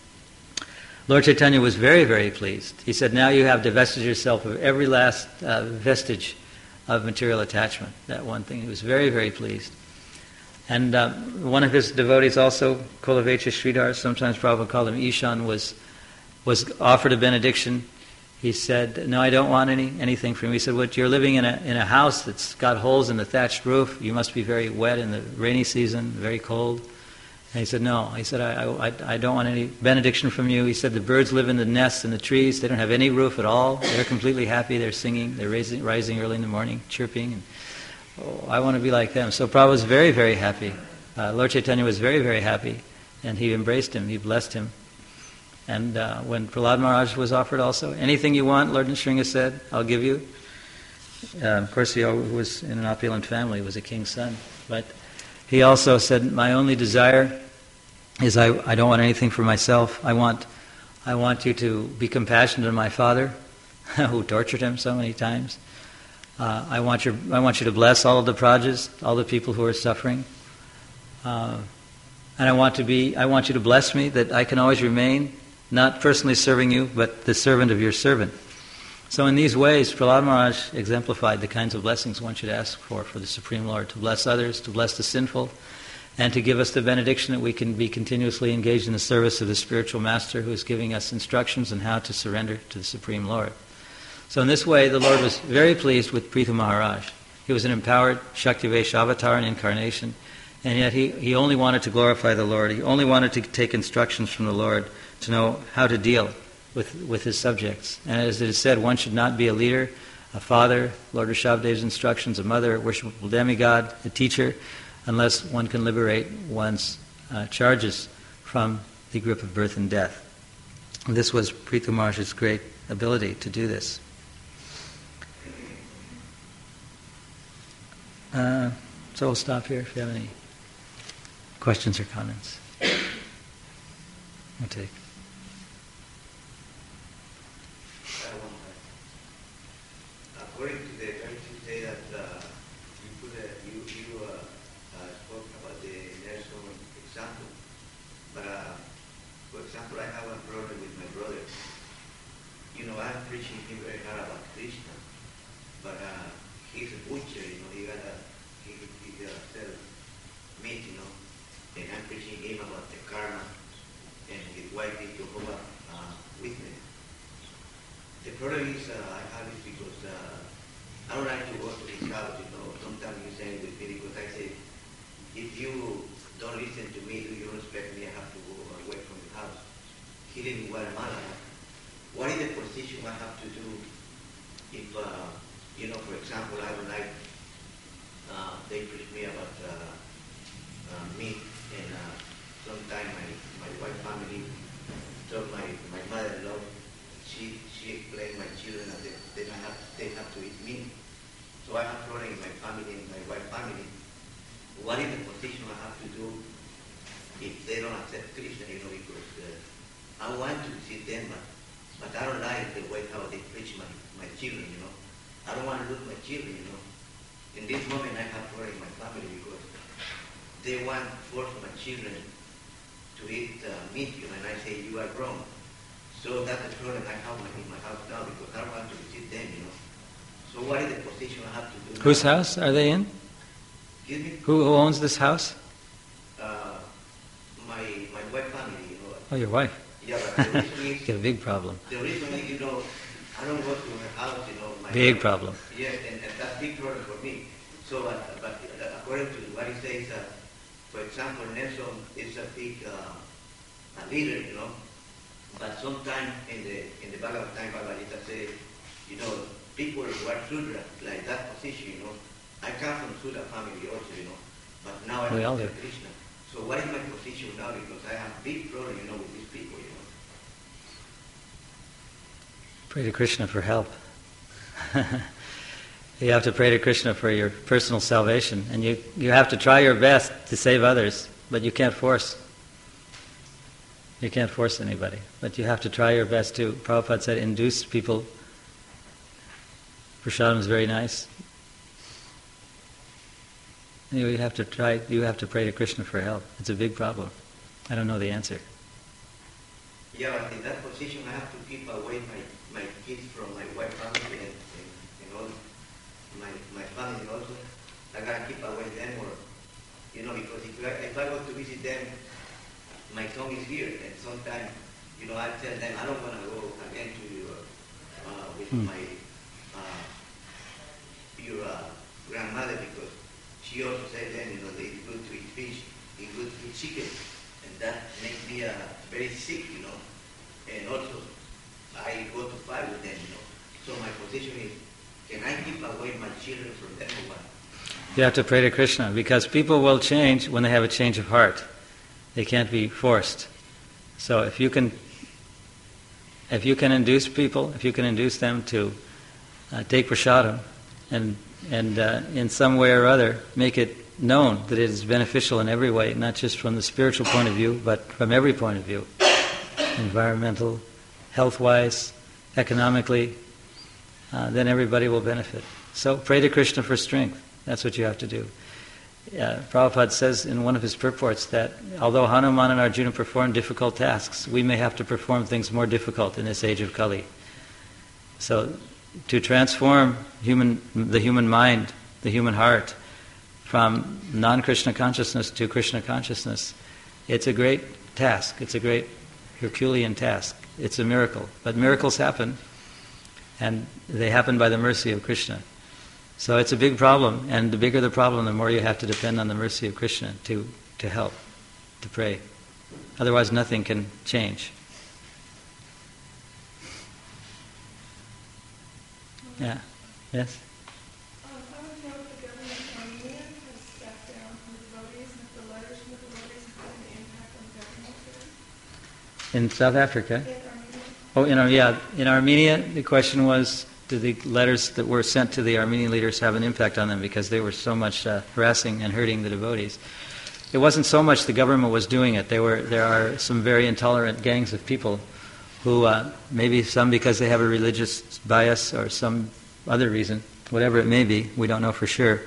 Lord Chaitanya was very, very pleased. He said, now you have divested yourself of every last uh, vestige of material attachment, that one thing. He was very, very pleased. And uh, one of his devotees also, Kulavecha Sridhar, sometimes Prabhupada called him Ishan, was was offered a benediction. He said, no, I don't want any anything from you. He said, well, you're living in a in a house that's got holes in the thatched roof. You must be very wet in the rainy season, very cold. And he said, no. He said, I, I, I don't want any benediction from you. He said, the birds live in the nests in the trees. They don't have any roof at all. They're completely happy. They're singing. They're raising, rising early in the morning, chirping. And, oh, I want to be like them. So Prabhupada was very, very happy. Uh, Lord Chaitanya was very, very happy. And he embraced him. He blessed him. And uh, when Prahlad Maharaj was offered also, anything you want, Lord Nrsimha said, I'll give you. Uh, of course, he was in an opulent family. He was a king's son. But he also said, my only desire is I, I don't want anything for myself. I want I want you to be compassionate to my father, who tortured him so many times. Uh, I want your I want you to bless all of the prajas, all the people who are suffering. Uh, and I want to be I want you to bless me that I can always remain not personally serving you, but the servant of your servant. So in these ways, Prahlad Maharaj exemplified the kinds of blessings one should ask for for the Supreme Lord, to bless others, to bless the sinful, and to give us the benediction that we can be continuously engaged in the service of the spiritual master who is giving us instructions on how to surrender to the Supreme Lord. So in this way, the Lord was very pleased with Pritha Maharaj. He was an empowered Shaktivesh avatar, an incarnation, and yet he, he only wanted to glorify the Lord. He only wanted to take instructions from the Lord to know how to deal with, with his subjects. And as it is said, one should not be a leader, a father, Lord Rishabhadev's instructions, a mother, a worshipful demigod, a teacher, unless one can liberate one's uh, charges from the grip of birth and death. And this was Pritha Maharaj's great ability to do this. Uh, so we'll stop here if you have any Questions or comments? We'll take. According to the tradition, say that uh, you put a, you you uh, uh, spoke about the Nelson example, but uh, for example, I have a problem with my brother. You know, I'm preaching him very hard about Krishna, but uh, he's a butcher. You know, he got a he he got to sell meat. You know, and I'm preaching him about the karma, and his wife is Jehovah uh, Witness. The problem is uh, I have it because uh, I don't like to go to his house, you know. Sometimes you say with me because I say, if you don't listen to me, do you respect me, I have to go away from the house. He lives in Guatemala. What is the position I have to do if, uh, you know, for example, I don't like, uh, they preach me about uh, uh, meat, and uh, sometimes my, my wife family told my, my mother-in-law, she she explained my children that they, they have they have to eat meat. So I have problem in my family, in my wife's family. What is the position I have to do if they don't accept Krishna, you know, because uh, I want to visit them, but, but I don't like the way how they preach my, my children, you know. I don't want to lose my children, you know. In this moment I have problem in my family because they want to force my children to eat uh, meat, you know, and I say, you are wrong. So that's the problem I have in my house now because I don't want to visit them, you know. So what is the position I have to do? Whose now? house are they in? Excuse me? Who, who owns this house? Uh, my my wife family, you know. Oh, your wife. Yeah, but the reason is, Get a big problem. the reason is, you know, I don't go to her house, you know. My Big wife- problem. Yes, and, and that's big problem for me. So, uh, but uh, according to what he says, uh, for example, Nelson is a big uh, a leader, you know. But sometimes in the in the Bhagavad Gita, Bhagavad Gita says, you know, people who are Sudra, like that position, you know. I come from Sudra family also, you know. But now I We all accept do. Krishna. So what is my position now? Because I have big problem, you know, with these people, you know. Pray to Krishna for help. You have to pray to Krishna for your personal salvation, and you, you have to try your best to save others, but you can't force. You can't force anybody, but you have to try your best to. Prabhupada said, induce people. Prasadam is very nice. You have to try. You have to pray to Krishna for help. It's a big problem. I don't know the answer. Yeah, but in that position, I have to keep away my, my kids from my wife family and, and, and all my my family also. I gotta keep away them, or you know, because if I, if I go to visit them, my son is here, and sometimes, you know, I tell them I don't want to go again to your uh, with Hmm. my uh, your uh, grandmother because she also said then, you know, that it's good to eat fish, it's good to eat chicken, and that makes me uh, very sick, you know. And also, I go to fight with them, you know. So my position is, can I keep away my children from them or what? You have to pray to Krishna, because people will change when they have a change of heart. They can't be forced. So if you can, if you can induce people, if you can induce them to uh, take prasadam, and and uh, in some way or other make it known that it is beneficial in every way, not just from the spiritual point of view, but from every point of view, environmental, health-wise, economically, uh, then everybody will benefit. So pray to Krishna for strength. That's what you have to do. Uh, Prabhupada says in one of his purports that although Hanuman and Arjuna performed difficult tasks, we may have to perform things more difficult in this age of Kali. So to transform human, the human mind, the human heart, from non-Krishna consciousness to Krishna consciousness, it's a great task. It's a great Herculean task. It's a miracle. But miracles happen, and they happen by the mercy of Krishna. So it's a big problem, and the bigger the problem, the more you have to depend on the mercy of Krishna to, to help, to pray. Otherwise nothing can change. Yeah. Yes? Um, I would know if the government of Armenia has stepped down from the devotees, and if the letters from the devotees have had an impact on the government there. In South Africa? In Armenia. Oh, in Ar- yeah, in Armenia, the question was, do the letters that were sent to the Armenian leaders have an impact on them because they were so much uh, harassing and hurting the devotees? it wasn't so much the government was doing it. There were there are some very intolerant gangs of people who uh, maybe some because they have a religious bias or some other reason, whatever it may be, we don't know for sure.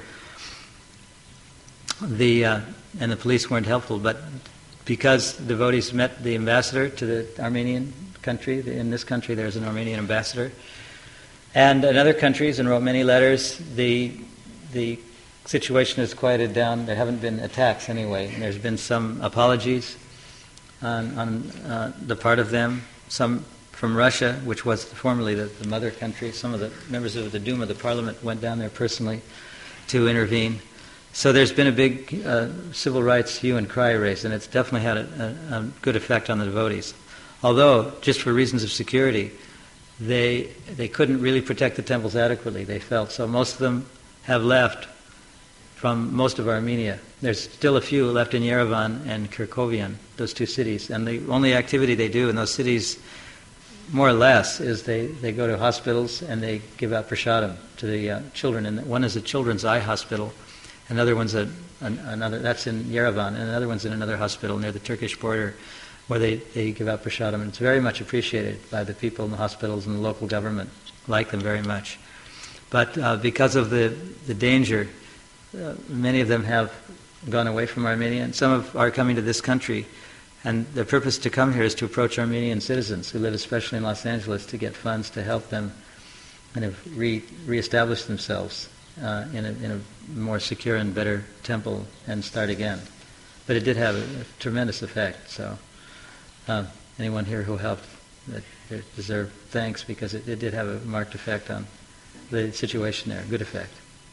The uh, and the police weren't helpful, but because devotees met the ambassador to the Armenian country, in this country there's an Armenian ambassador, and in other countries, and wrote many letters, the the situation has quieted down. There haven't been attacks anyway. And there's been some apologies on, on uh, the part of them, some from Russia, which was formerly the, the mother country. Some of the members of the Duma, the parliament, went down there personally to intervene. So there's been a big uh, civil rights hue and cry raised, and it's definitely had a, a, a good effect on the devotees. Although, just for reasons of security, they they couldn't really protect the temples adequately, they felt. So most of them have left from most of Armenia. There's still a few left in Yerevan and Kirkovian, those two cities. And the only activity they do in those cities, more or less, is they, they go to hospitals and they give out prasadam to the uh, children. And one is a children's eye hospital, another one's a, an, another, that's in Yerevan, and another one's in another hospital near the Turkish border where they, they give out prasadam. And it's very much appreciated by the people in the hospitals and the local government, like them very much. But uh, because of the, the danger, uh, many of them have gone away from Armenia, and some of, are coming to this country. And the purpose to come here is to approach Armenian citizens who live especially in Los Angeles to get funds to help them kind of re, reestablish themselves uh, in, a, in a more secure and better temple and start again. But it did have a, a tremendous effect. So uh, anyone here who helped, that they deserve thanks, because it, it did have a marked effect on the situation there, good effect.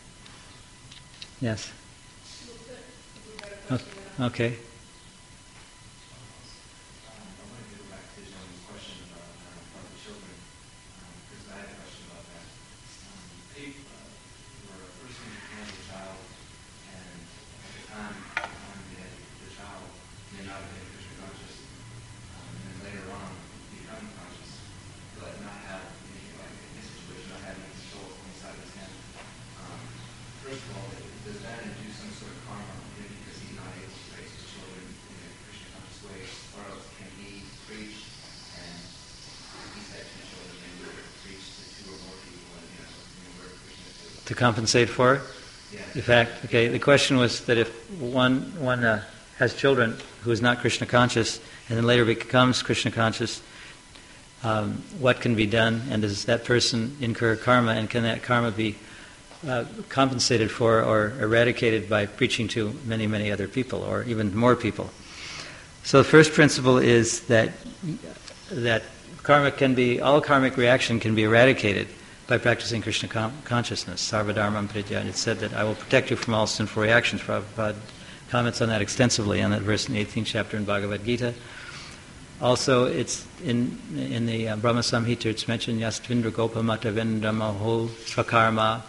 Yes? Oh, okay. To compensate for it? The fact, okay, the question was that if one one uh, has children who is not Krishna conscious and then later becomes Krishna conscious, um, what can be done, and does that person incur karma, and can that karma be uh, compensated for or eradicated by preaching to many, many other people, or even more people? So the first principle is that that karma can be, all karmic reaction can be eradicated by practicing Krishna com- consciousness. Sarvadharmam pritya. It said that I will protect you from all sinful reactions. Prabhupada comments on that extensively on that verse in the eighteenth chapter in Bhagavad Gita. Also, it's in in the uh, Brahma Samhita, it's mentioned, Yastvindra Gopa Mata Vendra Maho Swakarma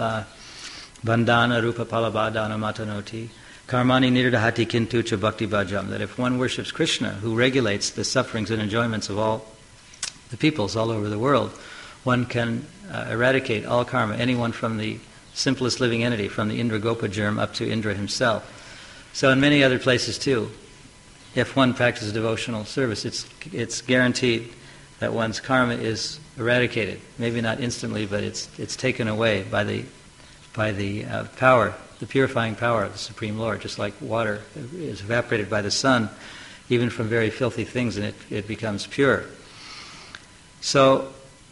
Bandhana Rupa Palabadana Matanoti Karmani Nirdahati Kintu Cha Bhakti Bhajam. That if one worships Krishna, who regulates the sufferings and enjoyments of all the peoples all over the world, one can uh, eradicate all karma, anyone from the simplest living entity, from the Indra Gopa germ up to Indra himself. So in many other places too, if one practices devotional service, it's it's guaranteed that one's karma is eradicated. Maybe not instantly, but it's it's taken away by the by the uh, power, the purifying power of the Supreme Lord. Just like water is evaporated by the sun, even from very filthy things, and it, it becomes pure. So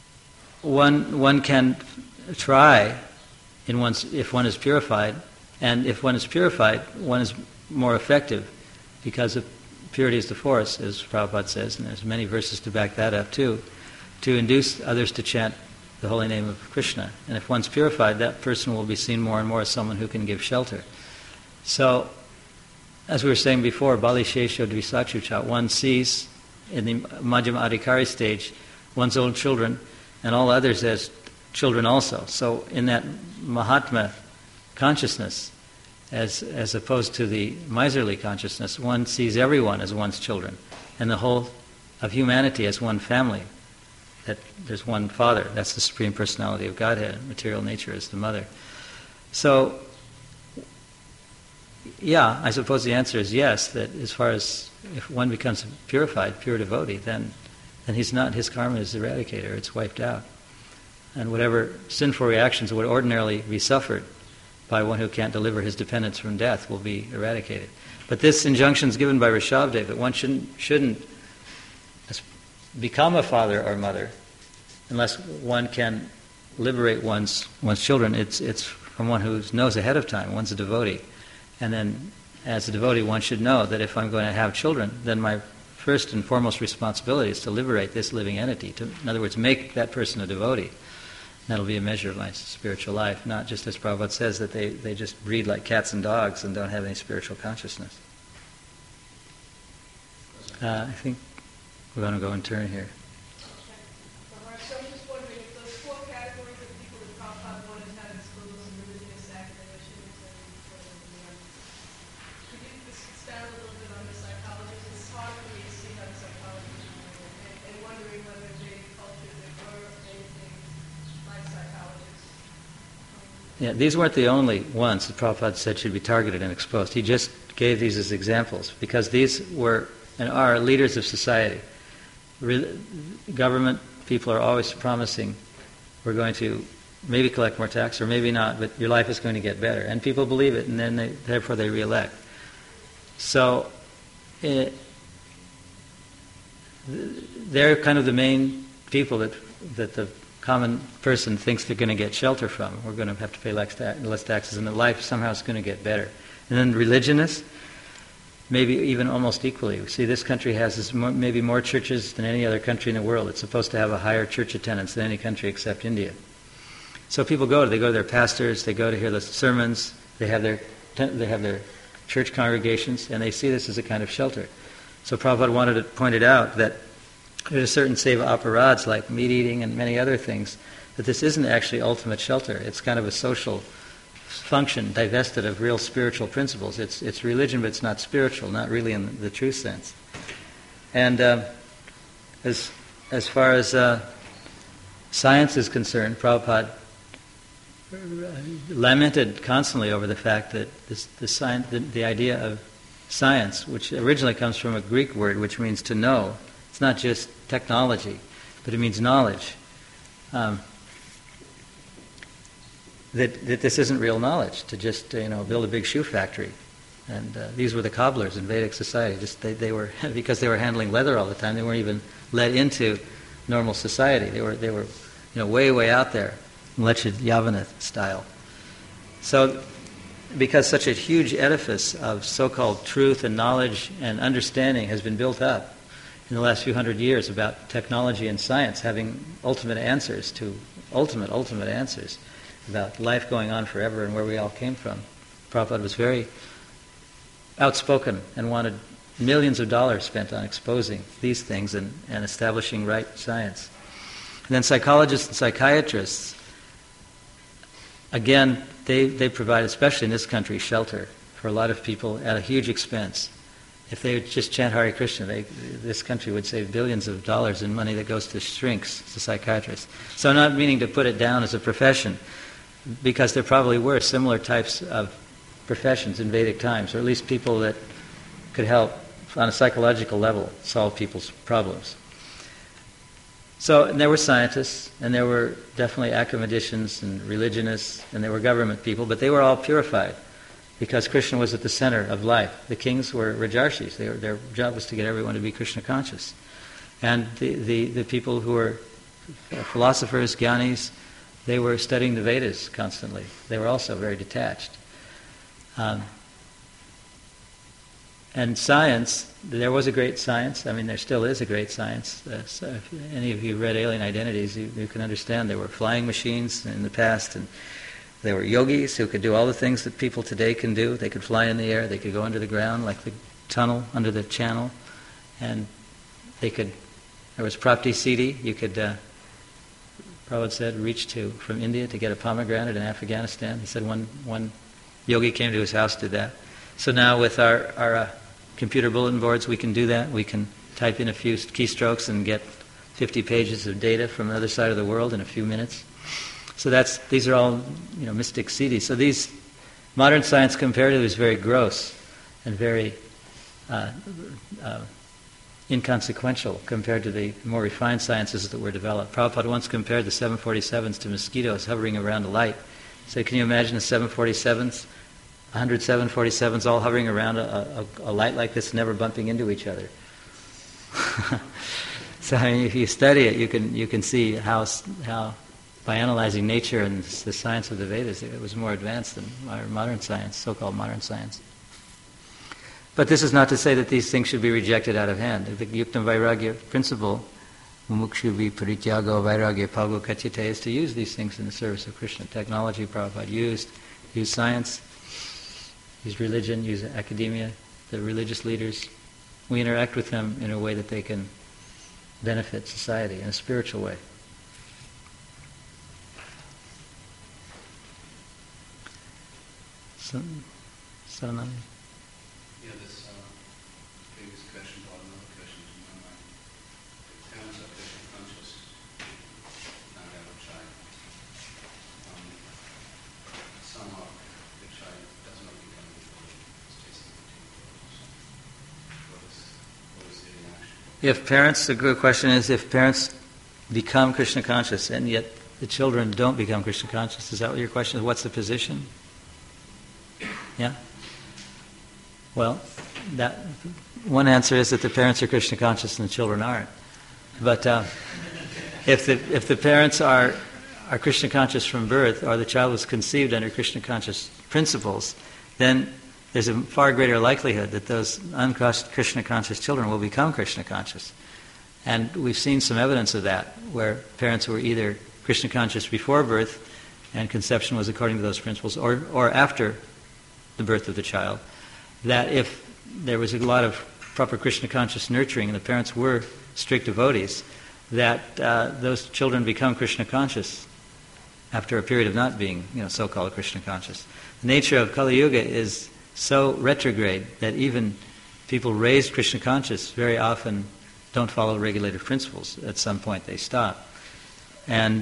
one one can try, in one's, if one is purified, and if one is purified, one is more effective, because of purity is the force, as Prabhupada says, and there's many verses to back that up too, to induce others to chant the holy name of Krishna. And if one's purified, that person will be seen more and more as someone who can give shelter. So, as we were saying before, Bali Shesho Dvisachucha, one sees in the Madhyama Adhikari stage one's own children and all others as children also. So in that Mahatma consciousness, as as opposed to the miserly consciousness, one sees everyone as one's children, and the whole of humanity as one family. That there's one Father, that's the Supreme Personality of Godhead, material nature is the mother. So yeah, I suppose the answer is yes, that as far as if one becomes a purified, pure devotee, then, then he's not, his karma is eradicated, or it's wiped out. And whatever sinful reactions would ordinarily be suffered by one who can't deliver his dependents from death will be eradicated. But this injunction is given by Rishabdev, that one shouldn't, shouldn't become a father or mother unless one can liberate one's one's children. It's it's from one who knows ahead of time. One's a devotee, and then as a devotee, one should know that if I'm going to have children, then my first and foremost responsibility is to liberate this living entity. To, in other words, make that person a devotee. That'll be a measure of my spiritual life, not just as Prabhupada says that they, they just breed like cats and dogs and don't have any spiritual consciousness. Uh, I think we're going to go in turn here. Alright, so I'm just wondering if those four categories of people that Prabhupada wanted to have in schools and religious academicians and whatever, could you just expound a little bit on the psychologists? It's hard for me to see how the psychologists are and, and wondering whether Vedic culture there were anything like psychologists. Yeah, these weren't the only ones that Prabhupada said should be targeted and exposed. He just gave these as examples because these were and are leaders of society. Re- government people are always promising we're going to maybe collect more tax or maybe not, but your life is going to get better. And people believe it, and then they, therefore they re-elect. So it, they're kind of the main people that that the common person thinks they're going to get shelter from. We're going to have to pay less, ta- less taxes, and the life somehow is going to get better. And then religionists, maybe even almost equally. We see this country has this more, maybe more churches than any other country in the world. It's supposed to have a higher church attendance than any country except India. So people go, they go to their pastors, they go to hear the sermons, they have their they have their church congregations, and they see this as a kind of shelter. So Prabhupada wanted to point it out that there's a certain seva aparads like meat eating and many other things, that this isn't actually ultimate shelter. It's kind of a social function divested of real spiritual principles. It's it's religion, but it's not spiritual, not really in the true sense. And uh, as as far as uh, science is concerned, Prabhupada lamented constantly over the fact that this, the, science, the, the idea of science, which originally comes from a Greek word which means to know, it's not just technology, but it means knowledge. Um, That, that this isn't real knowledge, to just uh, you know build a big shoe factory. And uh, these were the cobblers in Vedic society. Just they, they were because they were handling leather all the time. They weren't even let into normal society. They were they were you know way way out there, Lechid Yavanath style. So because such a huge edifice of so-called truth and knowledge and understanding has been built up in the last few hundred years about technology and science having ultimate answers to ultimate ultimate answers about life going on forever and where we all came from. Prabhupada was very outspoken and wanted millions of dollars spent on exposing these things and, and establishing right science. And then psychologists and psychiatrists, again, they, they provide, especially in this country, shelter for a lot of people at a huge expense. If they would just chant Hare Krishna, they, this country would save billions of dollars in money that goes to shrinks, to psychiatrists. So I'm not meaning to put it down as a profession, because there probably were similar types of professions in Vedic times, or at least people that could help on a psychological level solve people's problems. So and there were scientists, and there were definitely academicians and religionists, and there were government people, but they were all purified because Krishna was at the center of life. The kings were Rajarshis. They were, their job was to get everyone to be Krishna conscious. And the, the, the people who were philosophers, jnanis, they were studying the Vedas constantly. They were also very detached. Um, and science, there was a great science. I mean, there still is a great science. Uh, so if any of you read Alien Identities, you, you can understand there were flying machines in the past, and there were yogis who could do all the things that people today can do. They could fly in the air. They could go under the ground like the tunnel under the channel. And they could, there was Prapti Siddhi. You could... Uh, Prabhupada said, reached to from India to get a pomegranate in Afghanistan. He said one one yogi came to his house, did that. So now with our, our uh, computer bulletin boards, we can do that. We can type in a few keystrokes and get fifty pages of data from the other side of the world in a few minutes. So that's these are all you know mystic siddhis. So these Modern science comparatively is very gross and very uh, uh, inconsequential compared to the more refined sciences that were developed. Prabhupada once compared the seven forty-sevens to mosquitoes hovering around a light. He said, can you imagine the seven forty-sevens, one hundred seven forty-sevens all hovering around a, a, a light like this, never bumping into each other? So I mean, if you study it, you can you can see how how by analyzing nature and the science of the Vedas, it was more advanced than our modern science, so-called modern science. But this is not to say that these things should be rejected out of hand. The Yuktam Vairagya principle, Mumukshuvi Parityago Vairagya Palgo Kachite, is to use these things in the service of Krishna. Technology Prabhupada used, used science, used religion, used academia, the religious leaders. We interact with them in a way that they can benefit society in a spiritual way. So, so none. Yeah, this uh, previous question brought another question to my mind. If parents are Krishna conscious, not have a child, um, somehow the child does not become devotee, it's chasing the two. What is, what is the reaction? If parents, the good question is, if parents become Krishna conscious and yet the children don't become Krishna conscious, is that what your question is? What's the position? Yeah? Well, that one answer is that the parents are Krishna conscious and the children aren't. But uh, if the if the parents are are Krishna conscious from birth, or the child was conceived under Krishna conscious principles, then there's a far greater likelihood that those uncrossed Krishna conscious children will become Krishna conscious. And we've seen some evidence of that, where parents were either Krishna conscious before birth and conception was according to those principles, or, or after the birth of the child, that if there was a lot of proper Krishna conscious nurturing and the parents were strict devotees, that uh, those children become Krishna conscious after a period of not being, you know, so-called Krishna conscious. The nature of Kali Yuga is so retrograde that even people raised Krishna conscious very often don't follow regulative principles. At some point they stop. And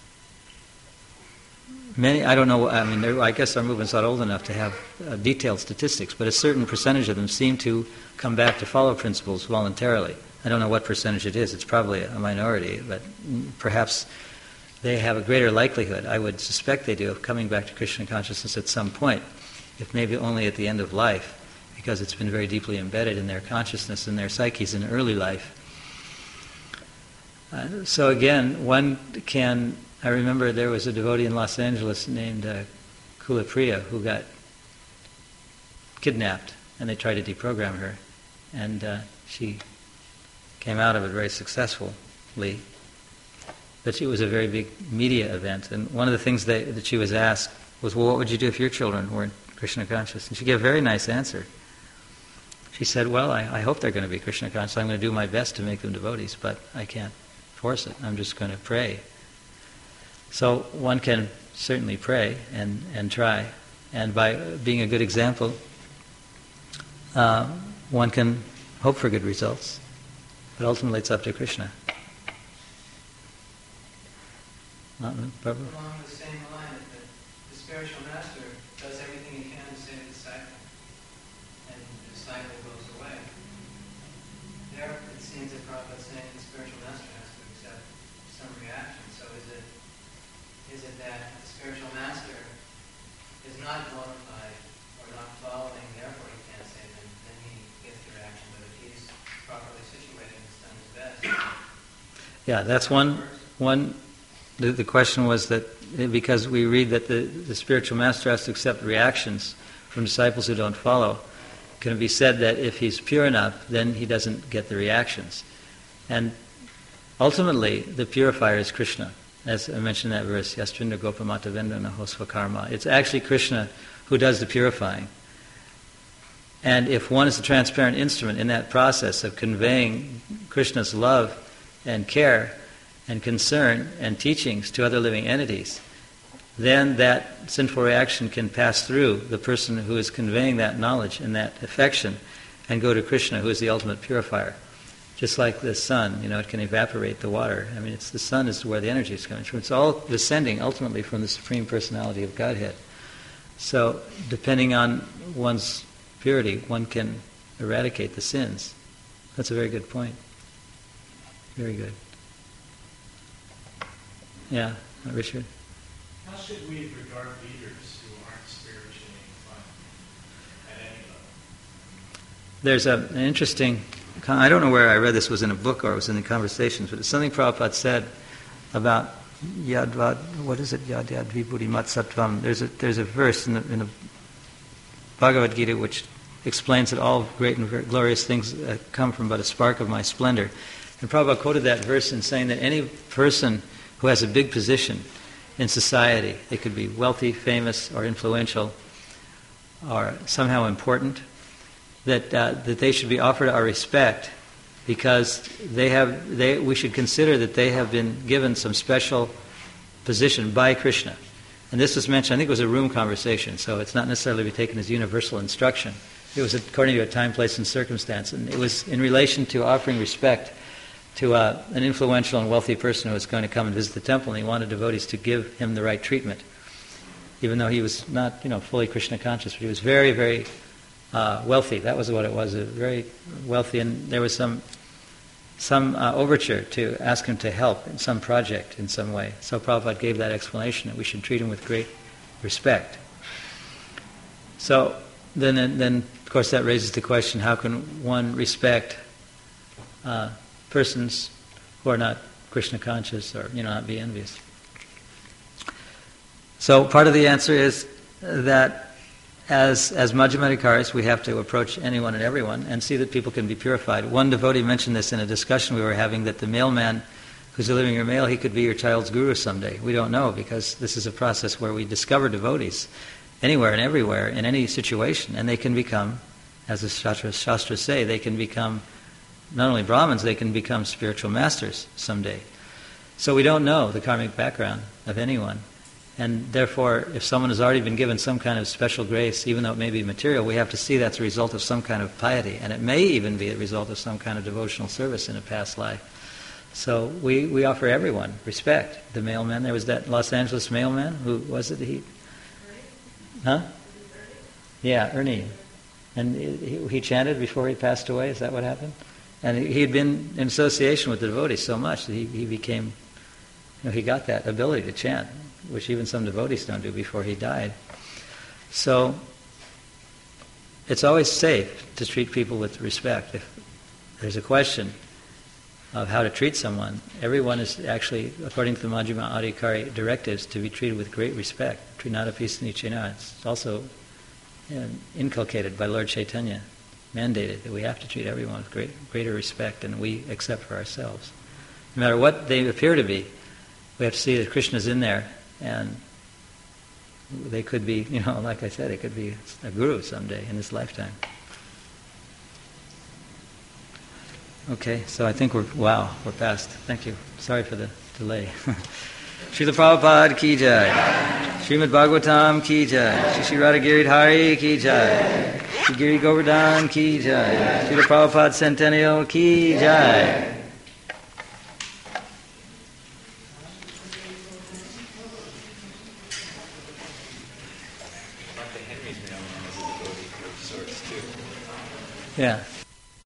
many, I don't know, I mean, I guess our movement's not old enough to have uh, detailed statistics, but a certain percentage of them seem to come back to follow principles voluntarily. I don't know what percentage it is. It's probably a minority, but perhaps they have a greater likelihood, I would suspect they do, of coming back to Krishna consciousness at some point, if maybe only at the end of life, because it's been very deeply embedded in their consciousness and their psyches in early life. Uh, so again, one can... I remember there was a devotee in Los Angeles named uh, Kulapriya who got kidnapped, and they tried to deprogram her, and uh, she came out of it very successfully. But it was a very big media event, and one of the things that, that she was asked was, well, what would you do if your children weren't Krishna conscious? And she gave a very nice answer. She said, well, I, I hope they're going to be Krishna conscious. I'm going to do my best to make them devotees, but I can't force it. I'm just going to pray. So one can certainly pray and, and try. And by being a good example, uh, one can hope for good results. But ultimately it's up to Krishna. Along the same line, the, the spiritual master does everything he can to save the disciple, and the disciple goes away. There, it seems that Prabhupada is saying the spiritual master has to accept some reaction. So is it is it that the spiritual master is not bona fide or not following, therefore he can't save him, then he gets the reaction. But if he's properly situated and has done his best, yeah, that's one one. The, the question was that because we read that the, the spiritual master has to accept reactions from disciples who don't follow, can it be said that if he's pure enough, then he doesn't get the reactions? And ultimately, the purifier is Krishna. As I mentioned in that verse, Yastrinda Gopamata Vendana Hosva Karma. It's actually Krishna who does the purifying. And if one is a transparent instrument in that process of conveying Krishna's love and care and concern and teachings to other living entities, then that sinful reaction can pass through the person who is conveying that knowledge and that affection and go to Krishna, who is the ultimate purifier. Just like the sun, you know, it can evaporate the water. I mean, it's the sun is where the energy is coming from. It's all descending ultimately from the Supreme Personality of Godhead. So, depending on one's purity, one can eradicate the sins. That's a very good point. Very good. Yeah, Richard? How should we regard leaders who aren't spiritually inclined at any level? There's a, an interesting, I don't know where I read this, was in a book or it was in the conversations, but it's something Prabhupada said about Yadvad, what is it? Yad Yad Vibhuti Mat Sattvam. There's a, there's a verse in the, in the Bhagavad Gita which explains that all great and very glorious things uh, come from but a spark of my splendor. And Prabhupada quoted that verse in saying that any person who has a big position in society, they could be wealthy, famous, or influential, or somehow important, that uh, that they should be offered our respect because they have they we should consider that they have been given some special position by Krishna. And this was mentioned, I think it was a room conversation, so it's not necessarily to be taken as universal instruction. It was according to a time, place, and circumstance, and it was in relation to offering respect to uh, an influential and wealthy person who was going to come and visit the temple, and he wanted devotees to give him the right treatment, even though he was not, you know, fully Krishna conscious, but he was very, very uh, wealthy. That was what it was, a very wealthy, and there was some some uh, overture to ask him to help in some project in some way. So Prabhupada gave that explanation that we should treat him with great respect. So then, then of course, that raises the question: how can one respect Uh, persons who are not Krishna conscious, or, you know, not be envious? So part of the answer is that as as Madhyamadikaris, we have to approach anyone and everyone and see that people can be purified. One devotee mentioned this in a discussion we were having, that the mailman who's delivering your mail, he could be your child's guru someday. We don't know, because this is a process where we discover devotees anywhere and everywhere in any situation, and they can become, as the Shastras, Shastras say, they can become not only Brahmins, they can become spiritual masters someday. So we don't know the karmic background of anyone. And therefore, if someone has already been given some kind of special grace, even though it may be material, we have to see that's a result of some kind of piety. And it may even be a result of some kind of devotional service in a past life. So we, we offer everyone respect. The mailman, there was that Los Angeles mailman, who was it? He, huh? Yeah, Ernie. And he, he chanted before he passed away, is that what happened? And he had been in association with the devotees so much that he, he became, you know, he got that ability to chant, which even some devotees don't do before he died. So it's always safe to treat people with respect. If there's a question of how to treat someone, everyone is actually, according to the Majjhima Adhikari directives, to be treated with great respect. Trinadapisanichena. It's also, you know, inculcated by Lord Chaitanya, mandated that we have to treat everyone with great, greater respect than we accept for ourselves. No matter what they appear to be, we have to see that Krishna's in there, and they could be, you know, like I said, it could be a guru someday in this lifetime. Okay, so I think we're, wow, we're past. Thank you. Sorry for the delay. Srila Prabhupada ki jai. Srimad Bhagavatam ki jai. Shri Radha Giridhari ki jai. Shri Giri Govardhan ki jai. Srila Prabhupada Centennial ki jai. Yeah.